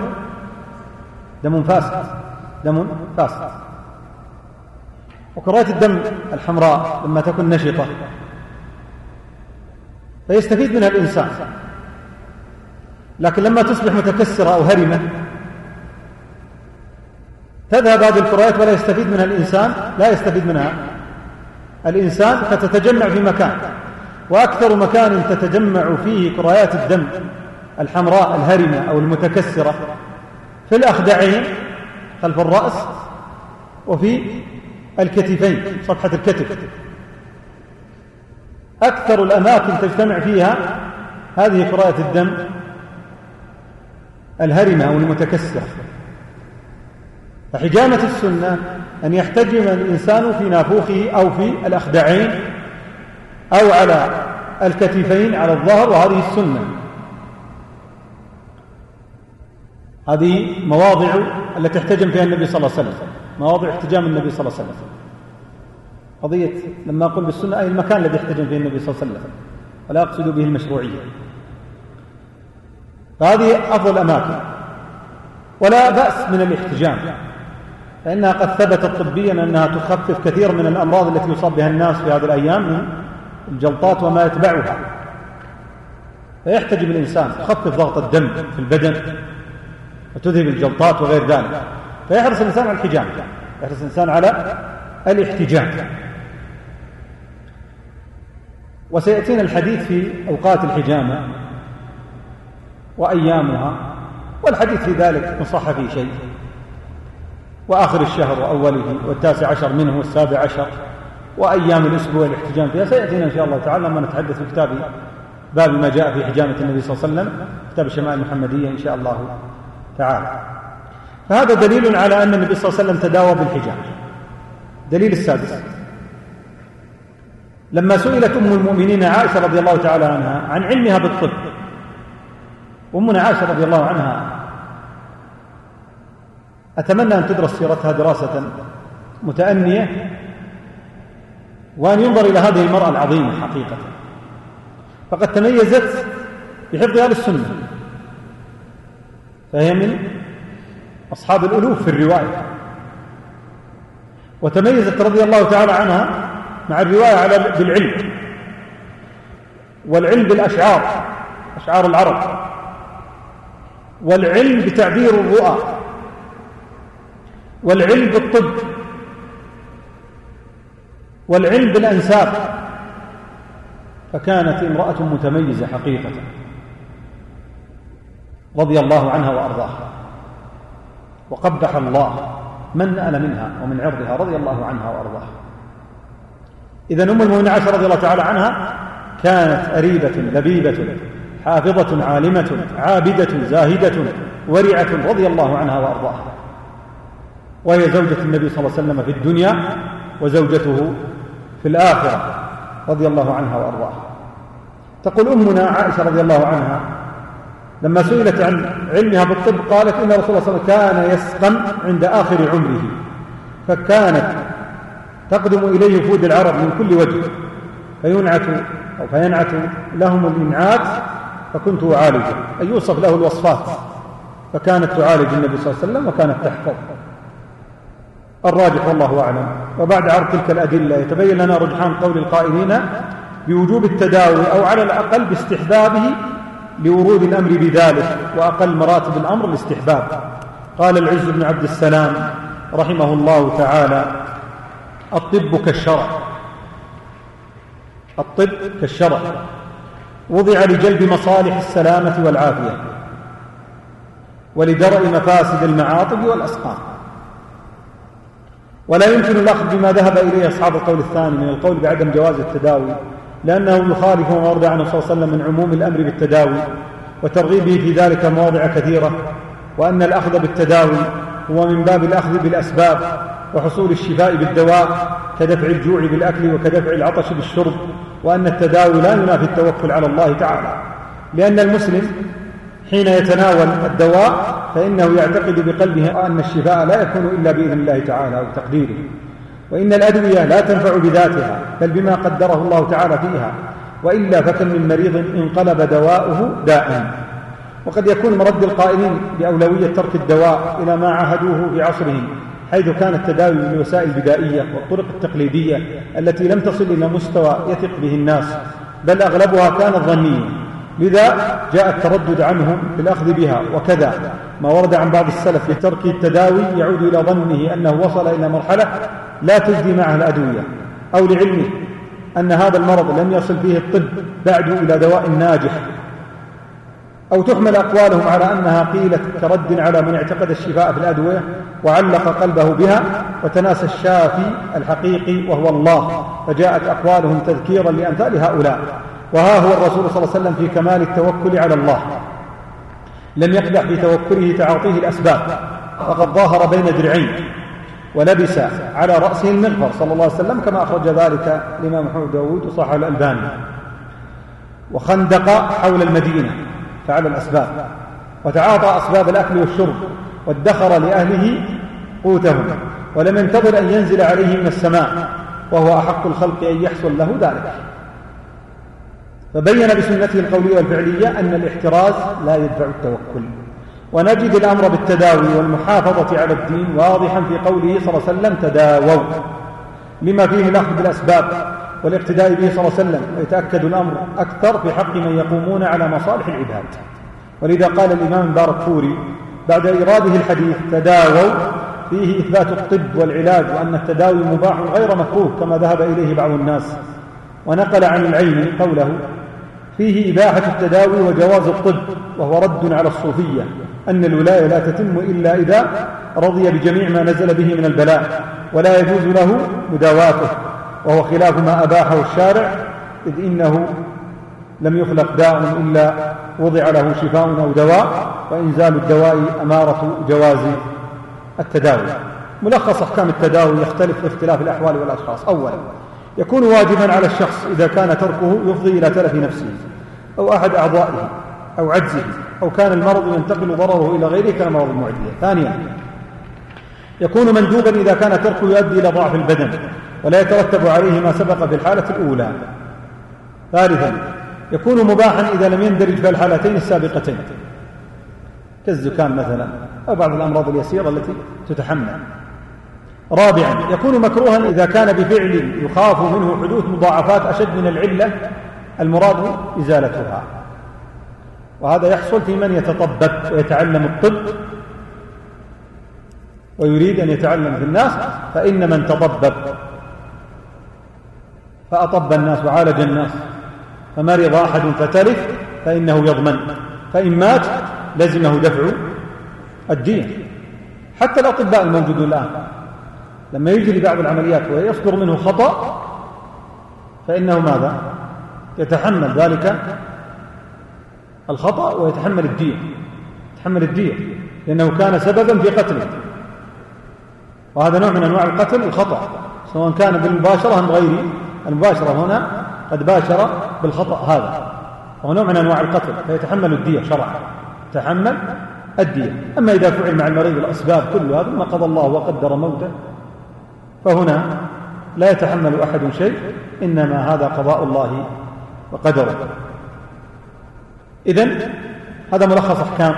دم فاسد، دم فاسد. وكرات الدم الحمراء لما تكون نشطة فيستفيد منها الإنسان، لكن لما تصبح متكسرة أو هرمة تذهب هذه الكرات ولا يستفيد منها الإنسان، لا يستفيد منها الإنسان، فتتجمع في مكان. وأكثر مكان تتجمع فيه كريات الدم الحمراء الهرمة أو المتكسرة في الأخدعين خلف الرأس، وفي الكتفين صفحة الكتف. أكثر الأماكن تجتمع فيها هذه كريات الدم الهرمة أو المتكسرة. فحجامة السنة أن يحتجم الإنسان في نافوخه أو في الأخدعين أو على الكتفين على الظهر، وهذه السنة. هذه مواضع التي احتجم فيها النبي صلى الله عليه وسلم، مواضع احتجام النبي صلى الله عليه وسلم. قضية لما أقول بالسنة أي المكان الذي احتجم فيه النبي صلى الله عليه وسلم، ولا أقصد به المشروعية. فهذه أفضل الأماكن، ولا بأس من الاحتجام، فإنها قد ثبتت طبيا أنها تخفف كثير من الأمراض التي يصاب بها الناس في هذه الأيام من الجلطات وما يتبعها. فيحتجم الإنسان، تخفف ضغط الدم في البدن وتذهب الجلطات وغير ذلك. فيحرص الإنسان على الحجام، يحرص الإنسان على الاحتجام. وسيأتينا الحديث في أوقات الحجامة وأيامها، والحديث في ذلك مصح فيه شيء، وآخر الشهر وأوله والتاسع عشر منه والسابع عشر وأيام الأسبوع الاحتجام فيها. سيأتينا إن شاء الله تعالى لما نتحدث في كتاب باب ما جاء في حجامة النبي صلى الله عليه وسلم، كتاب الشمائل المحمدية إن شاء الله تعالى. فهذا دليل على أن النبي صلى الله عليه وسلم تداوى بالحجامة. دليل السادس، لما سئلت أم المؤمنين عائشة رضي الله تعالى عنها عن علمها بالطب، أمنا عائشة رضي الله عنها أتمنى أن تدرس سيرتها دراسة متأنية، وأن ينظر إلى هذه المرأة العظيمة حقيقة، فقد تميزت بحفظ أهل السنة، فهي من أصحاب الألوف في الرواية، وتميزت رضي الله تعالى عنها مع الرواية بالعلم، والعلم بالأشعار، أشعار العرب، والعلم بتعبير الرؤى، والعلم بالطب، والعلم بالأنساب. فكانت امرأة متميزة حقيقة رضي الله عنها وأرضاها، وقبح الله من نأل منها ومن عرضها رضي الله عنها وأرضاها. إذن أم المؤمنين عائشة رضي الله تعالى عنها كانت أريبة لبيبة حافظة عالمة عابدة زاهدة ورعة رضي الله عنها وأرضاها، وهي زوجة النبي صلى الله عليه وسلم في الدنيا وزوجته في الآخرة رضي الله عنها وأرضاها. تقول أمنا عائشة رضي الله عنها لما سئلت عن علمها بالطب قالت إن رسول الله صلى الله عليه وسلم كان يسقم عند آخر عمره، فكانت تقدم إليه وفود العرب من كل وجه فينعت لهم الإنعات، فكنت أعالجه، أي يوصف له الوصفات، فكانت تعالج النبي صلى الله عليه وسلم وكانت تحفظ. الراجح والله أعلم. وبعد عرض تلك الأدلة يتبين لنا رجحان قول القائلين بوجوب التداوي أو على الأقل باستحبابه لورود الأمر بذلك، وأقل مراتب الأمر الاستحباب. قال العز بن عبد السلام رحمه الله تعالى: الطب كالشرع، الطب كالشرع وضع لجلب مصالح السلامة والعافية ولدرء مفاسد المعاطب والأسقام، ولا يمكن الأخذ بما ذهب إليه أصحاب القول الثاني من القول بعدم جواز التداوي، لأنه يخالف ما ورد عنه صلى الله عليه وسلم من عموم الأمر بالتداوي وترغيبه في ذلك مواضع كثيرة، وأن الأخذ بالتداوي هو من باب الأخذ بالأسباب وحصول الشفاء بالدواء كدفع الجوع بالأكل وكدفع العطش بالشرب، وأن التداوي لا ينافي التوكل على الله تعالى، لأن المسلم حين يتناول الدواء فإنه يعتقد بقلبه أن الشفاء لا يكون إلا بإذن الله تعالى أو تقديره، وإن الأدوية لا تنفع بذاتها بل بما قدره الله تعالى فيها، وإلا فكم من مريض انقلب دواؤه داء. وقد يكون مرد القائلين بأولوية ترك الدواء إلى ما عهدوه في عصرهم، حيث كان التداوي بالوسائل البدائية والطرق التقليدية التي لم تصل إلى مستوى يثق به الناس، بل أغلبها كانت ظنية، لذا جاء التردد عنهم بالأخذ بها. وكذا ما ورد عن بعض السلف بترك التداوي يعود إلى ظنه أنه وصل إلى مرحلة لا تجدي معه الأدوية، أو لعلمه أن هذا المرض لم يصل فيه الطب بعد إلى دواء ناجح، أو تحمل أقوالهم على أنها قيلت كرد على من اعتقد الشفاء في الأدوية وعلق قلبه بها وتناسى الشافي الحقيقي وهو الله، فجاءت أقوالهم تذكيرا لأمثال هؤلاء. وها هو الرسول صلى الله عليه وسلم في كمال التوكل على الله لم يقدح في توكله تعاطيه الأسباب، فقد ظاهر بين درعين ولبس على رأسه المغفر صلى الله عليه وسلم، كما أخرج ذلك الإمام محمد داود وصححه الألباني، وخندق حول المدينة فعل الأسباب، وتعاطى أسباب الأكل والشرب، وادخر لأهله قوتهم، ولم ينتظر أن ينزل عليه من السماء، وهو أحق الخلق أن يحصل له ذلك. فبين بسنته القولية والفعلية أن الاحتراز لا يدفع التوكل. ونجد الأمر بالتداوي والمحافظة على الدين واضحا في قوله صلى الله عليه وسلم: تداووا، لما فيه الأخذ بالأسباب والاقتداء به صلى الله عليه وسلم، ويتأكد الأمر أكثر في حق من يقومون على مصالح العباد. ولذا قال الإمام مباركفوري بعد إيراده الحديث: تداووا، فيه إثبات الطب والعلاج، وأن التداوي مباح غير مكروه كما ذهب إليه بعض الناس. ونقل عن العيني قوله: فيه إباحة التداوي وجواز الطب، وهو رد على الصوفية أن الولاية لا تتم إلا إذا رضي بجميع ما نزل به من البلاء، ولا يجوز له مداواته، وهو خلاف ما أباحه الشارع، إذ إنه لم يخلق داء إلا وضع له شفاء أو دواء، وإنزال الدواء أمارة جواز التداوي. ملخص أحكام التداوي يختلف باختلاف الأحوال والأشخاص. أولا، يكون واجبا على الشخص إذا كان تركه يفضي إلى تلف نفسه أو أحد أعضائه أو عجزه، أو كان المرض ينتقل ضرره إلى غيره كالمرض المعدية. ثانيا، يكون مندوبا إذا كان تركه يؤدي إلى ضعف البدن ولا يترتب عليه ما سبق في الحالة الأولى. ثالثا، يكون مباحا إذا لم يندرج في الحالتين السابقتين كالزكام مثلا، أو بعض الأمراض اليسيرة التي تتحمل. رابعا، يكون مكروها إذا كان بفعل يخاف منه حدوث مضاعفات أشد من العلة المراد إزالتها، وهذا يحصل في من يتطبب ويتعلم الطب ويريد أن يتعلم في الناس، فإن من تطبب فأطب الناس وعالج الناس فمرض أحد فتلف فإنه يضمن، فإن مات لزمه دفع الدين. حتى الأطباء الموجودون الآن لما يجري بعض العمليات ويصدر منه خطأ فإنه ماذا؟ يتحمل ذلك الخطأ ويتحمل الدية لأنه كان سببا في قتله، وهذا نوع من أنواع القتل الخطأ، سواء كان بالمباشرة أم غير المباشرة. هنا قد باشر بالخطأ، هذا وهو نوع من أنواع القتل، فيتحمل الدية شرعا، يتحمل الدية. أما إذا فعل مع المريض الأسباب كلها ثم قضى الله وقدر موته، فهنا لا يتحمل أحد شيء، إنما هذا قضاء الله وقدره. إذن هذا ملخص أحكام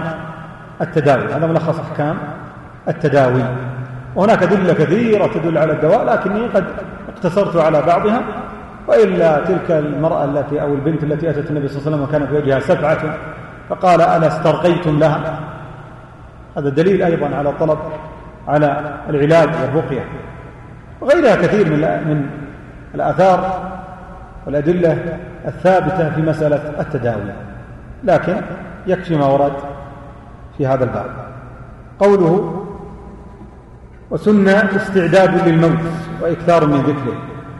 التداوي، وهناك أدلة كثيرة تدل على الدواء، لكني قد اقتصرت على بعضها. وإلا تلك المرأة التي أو البنت التي أتت النبي صلى الله عليه وسلم وكان في وجهها سفعة فقال ألا استرقيتم لها، هذا دليل أيضا على الطلب على العلاج والرقية، وغيرها كثير من الآثار والأدلة الثابتة في مسألة التداوي، لكن يكفي ما ورد في هذا الباب. قوله وسن استعداد للموت وإكثار من ذكره.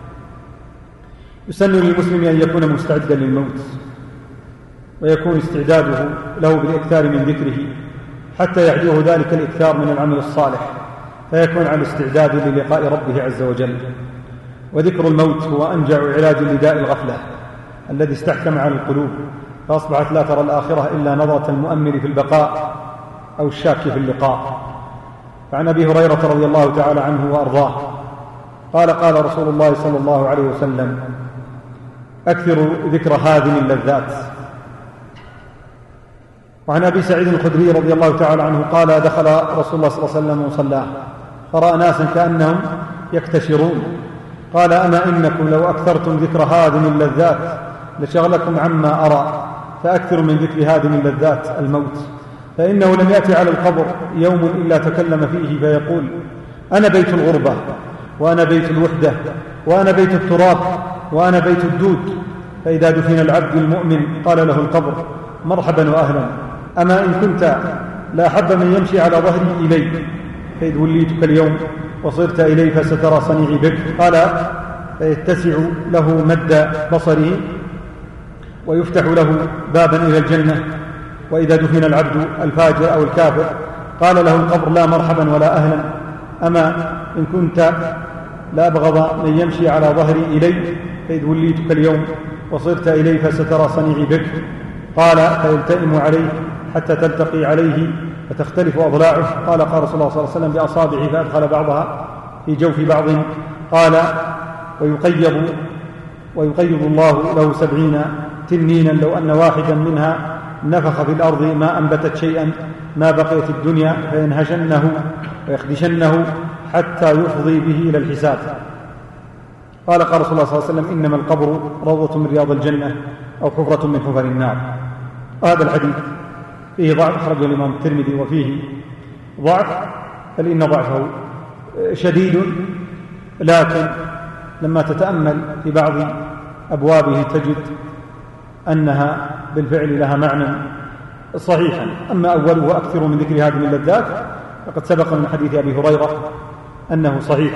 يسن للمسلم أن يكون مستعدا للموت، ويكون استعداده له بالإكثار من ذكره حتى يعدوه ذلك الإكثار من العمل الصالح، فيكون على استعداد للقاء ربه عز وجل. وذكر الموت هو أنجع علاج لداء الغفلة الذي استحكم على القلوب، فأصبحت لا ترى الآخرة إلا نظرة المؤمل في البقاء أو الشاك في اللقاء. فعن أبي هريرة رضي الله تعالى عنه وأرضاه قال قال رسول الله صلى الله عليه وسلم أكثروا ذكر هذه اللذات. وعن أبي سعيد الخدري رضي الله تعالى عنه قال دخل رسول الله صلى الله عليه وسلم مصلاه فرأى ناسا كأنهم يكتشرون، قال أما إنكم لو أكثرتم ذكر هذه اللذات لشغلكم عما أرى، فأكثروا من ذكر هذه اللذات الموت، فإنه لم يأتي على القبر يوم إلا تكلم فيه فيقول أنا بيت الغربة، وأنا بيت الوحدة، وأنا بيت التراب، وأنا بيت الدود. فإذا دفن العبد المؤمن قال له القبر مرحبا وأهلا، أما إن كنت لا أحب من يمشي على ظهري إلي، فإذ وليتك اليوم وصرت إلي فسترى صنيعي بك. قال فيتسع له مد بصره ويفتح له بابا إلى الجنة. وإذا دفن العبد الفاجر أو الكافر قال له القبر لا مرحبا ولا أهلا، أما إن كنت لا أبغض من يمشي على ظهري إلي، فإذ وليتك اليوم وصرت إلي فسترى صنيعي بك. قال فيلتئم عليه حتى تلتقي عليه فتختلف أضلاعه. قال قال رسول الله صلى الله عليه وسلم بأصابعه فأدخل بعضها في جوف بعض. قال ويقيض الله له 70 تنينا لو أن واحدا منها نفخ في الأرض ما أنبتت شيئا ما بقيت الدنيا، فينهشنه ويخدشنه حتى يفضي به إلى الحساب. قال قال رسول الله صلى الله عليه وسلم إنما القبر روضة من رياض الجنة أو حفرة من حفر النار. هذا الحديث فيه ضعف، أخرجه الإمام الترمذي وفيه ضعف، بل إن ضعفه شديد، لكن لما تتأمل في بعض أبوابه تجد أنها بالفعل لها معنى صحيحا. أما أوله أكثر من ذكر هذه اللذات فقد سبق من حديث أبي هريرة أنه صحيح.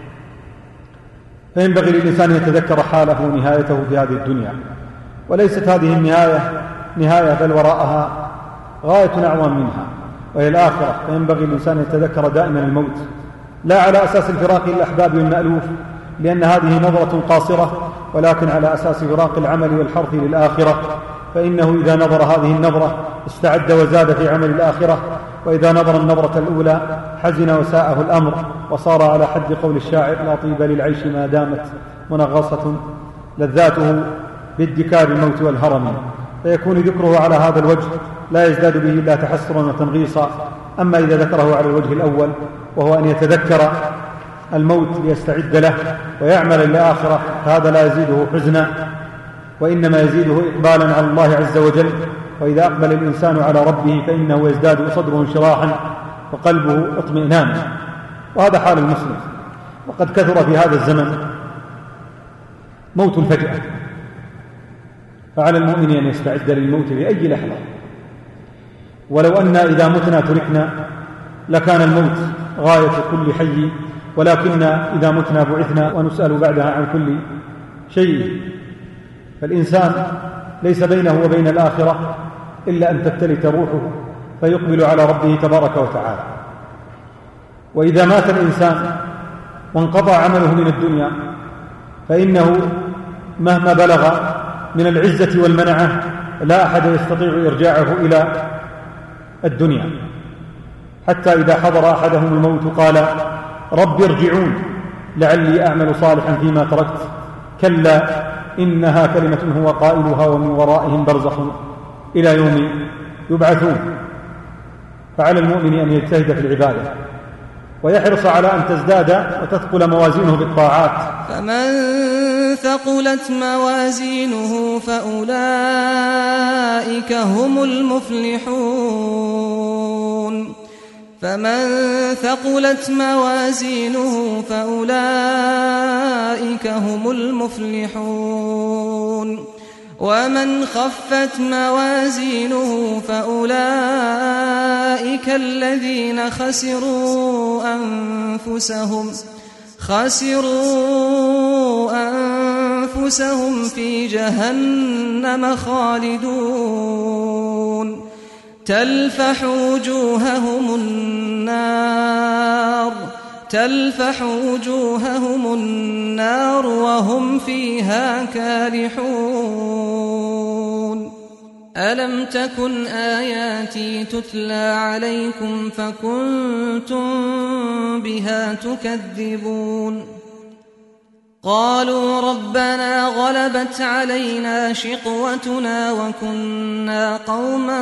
فينبغي للإنسان أن يتذكر حاله ونهايته في هذه الدنيا، وليست هذه النهاية نهاية بل وراءها غاية أعظم منها وهي الآخرة. فينبغي للإنسان أن يتذكر دائما الموت، لا على أساس الفراق الأحباب والمألوف لأن هذه نظرة قاصرة، ولكن على أساس فراق العمل والحرث للآخرة. فإنه إذا نظر هذه النظرة استعد وزاد في عمل الآخرة، وإذا نظر النظرة الأولى حزن وساءه الأمر، وصار على حد قول الشاعر لا طيب للعيش ما دامت منغصة لذاته بادكار الموت والهرم. فيكون ذكره على هذا الوجه لا يزداد به إلا تحسرا وتنغيصا. أما إذا ذكره على الوجه الأول وهو أن يتذكر الموت ليستعد له ويعمل للآخرة، فهذا لا يزيده حزنا وإنما يزيده إقبالا على الله عز وجل. وإذا أقبل الإنسان على ربه فإنه يزداد صدره انشراحا وقلبه اطمئنانا، وهذا حال المسلم. وقد كثر في هذا الزمن موت الفجأة، فعلى المؤمن أن يستعد للموت في أي لحظة. ولو أن إذا متنا تركنا لكان الموت غاية كل حي، ولكن إذا متنا بعثنا ونسأل بعدها عن كل شيء. فالإنسان ليس بينه وبين الآخرة إلا أن تفتلت روحه فيقبل على ربه تبارك وتعالى. وإذا مات الإنسان وانقطع عمله من الدنيا فإنه مهما بلغ من العزة والمنعة لا أحد يستطيع إرجاعه إلى الدنيا، حتى إذا حضر أحدهم الموت قال رب ارجعون لعلي أعمل صالحا فيما تركت، كلا إنها كلمة هو قائلها ومن ورائهم برزخ إلى يوم يبعثون. فعلى المؤمن أن يجتهد في العبادة ويحرص على أن تزداد وتثقل موازينه بالطاعات. فمن ثقلت موازينه فأولئك هم المفلحون. فمن ثقلت موازينه فأولئك هم المفلحون. ومن خفت موازينه فأولئك الذين خسروا أنفسهم في جهنم خالدون تلفح وجوههم النار وهم فيها كالحون. ألم تكن آياتي تتلى عليكم فكنتم بها تكذبون. قالوا ربنا غلبت علينا شقوتنا وكنا قوما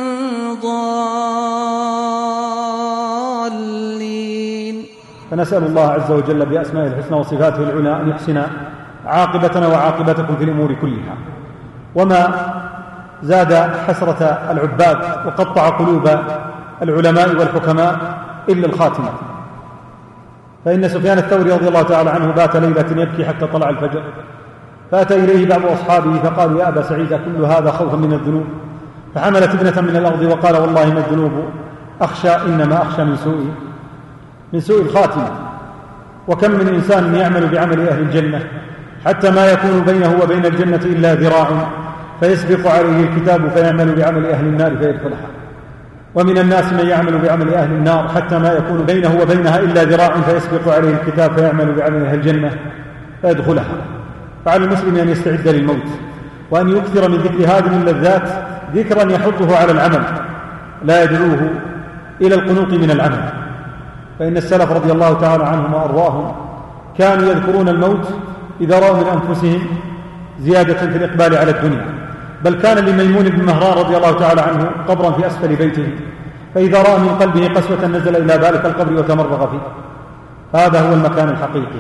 ضالين. فنسأل الله عز وجل بأسمائه الحسنى وصفاته العلى أن يحسن عاقبتنا وعاقبتكم في الأمور كلها. وما زاد حسرة العباد وقطع قلوب العلماء والحكماء إلا الخاتمة. فإن سفيان الثوري رضي الله تعالى عنه بات ليلة يبكي حتى طلع الفجر، فأتى إليه بعض أصحابه فقالوا يا أبا سعيد كل هذا خوفا من الذنوب؟ فحملت ابنة من الأرض وقال والله ما الذنوب أخشى، إنما أخشى من سوء الخاتمة. وكم من إنسان يعمل بعمل أهل الجنة حتى ما يكون بينه وبين الجنة إلا ذراع فيسبق عليه الكتاب فيعمل بعمل أهل النار فيدخلها. ومن الناس من يعمل بعمل أهل النار حتى ما يكون بينه وبينها إلا ذراع فيسبق عليه الكتاب فيعمل بعمل أهل الجنة فيدخلها. فعلى المسلم أن يستعد للموت وأن يكثر من ذكر هذه اللذات ذكرا يحضه على العمل لا يدعوه إلى القنوط من العمل. فإن السلف رضي الله تعالى عنهم وأرضاهم كانوا يذكرون الموت إذا رأوا من أنفسهم زيادة في الإقبال على الدنيا. بل كان لميمون بن مهران رضي الله تعالى عنه قبرا في أسفل بيته، فإذا رأى من قلبه قسوة نزل إلى ذلك القبر وتمرغ فيه. هذا هو المكان الحقيقي.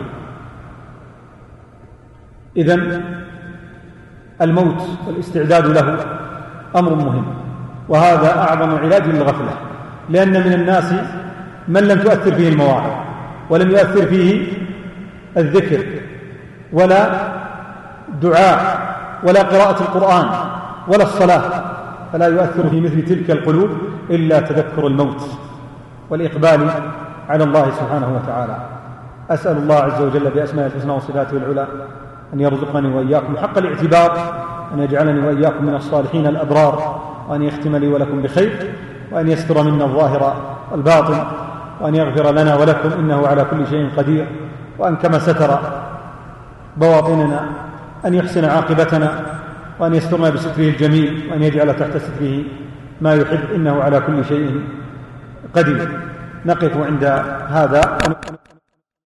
إذن الموت والاستعداد له أمر مهم، وهذا أعظم علاج للغفلة، لأن من الناس من لم تؤثر فيه المواعظ ولم يؤثر فيه الذكر ولا دعاء ولا قراءة القرآن ولا الصلاة، فلا يؤثر في مثل تلك القلوب إلا تذكر الموت والإقبال على الله سبحانه وتعالى. أسأل الله عز وجل بأسمائه الحسنى وصفاته العلى أن يرزقني وإياكم حق الاعتبار، أن يجعلني وإياكم من الصالحين الأبرار، وأن يختم لي ولكم بخير، وأن يستر منا الظاهر الباطن، وأن يغفر لنا ولكم إنه على كل شيء قدير، وأن كما ستر بواطننا أن يحسن عاقبتنا، وأن يسترنا بستره الجميل، وأن يجعل تحت ستره ما يحب إنه على كل شيء قدير. نقف عند هذا.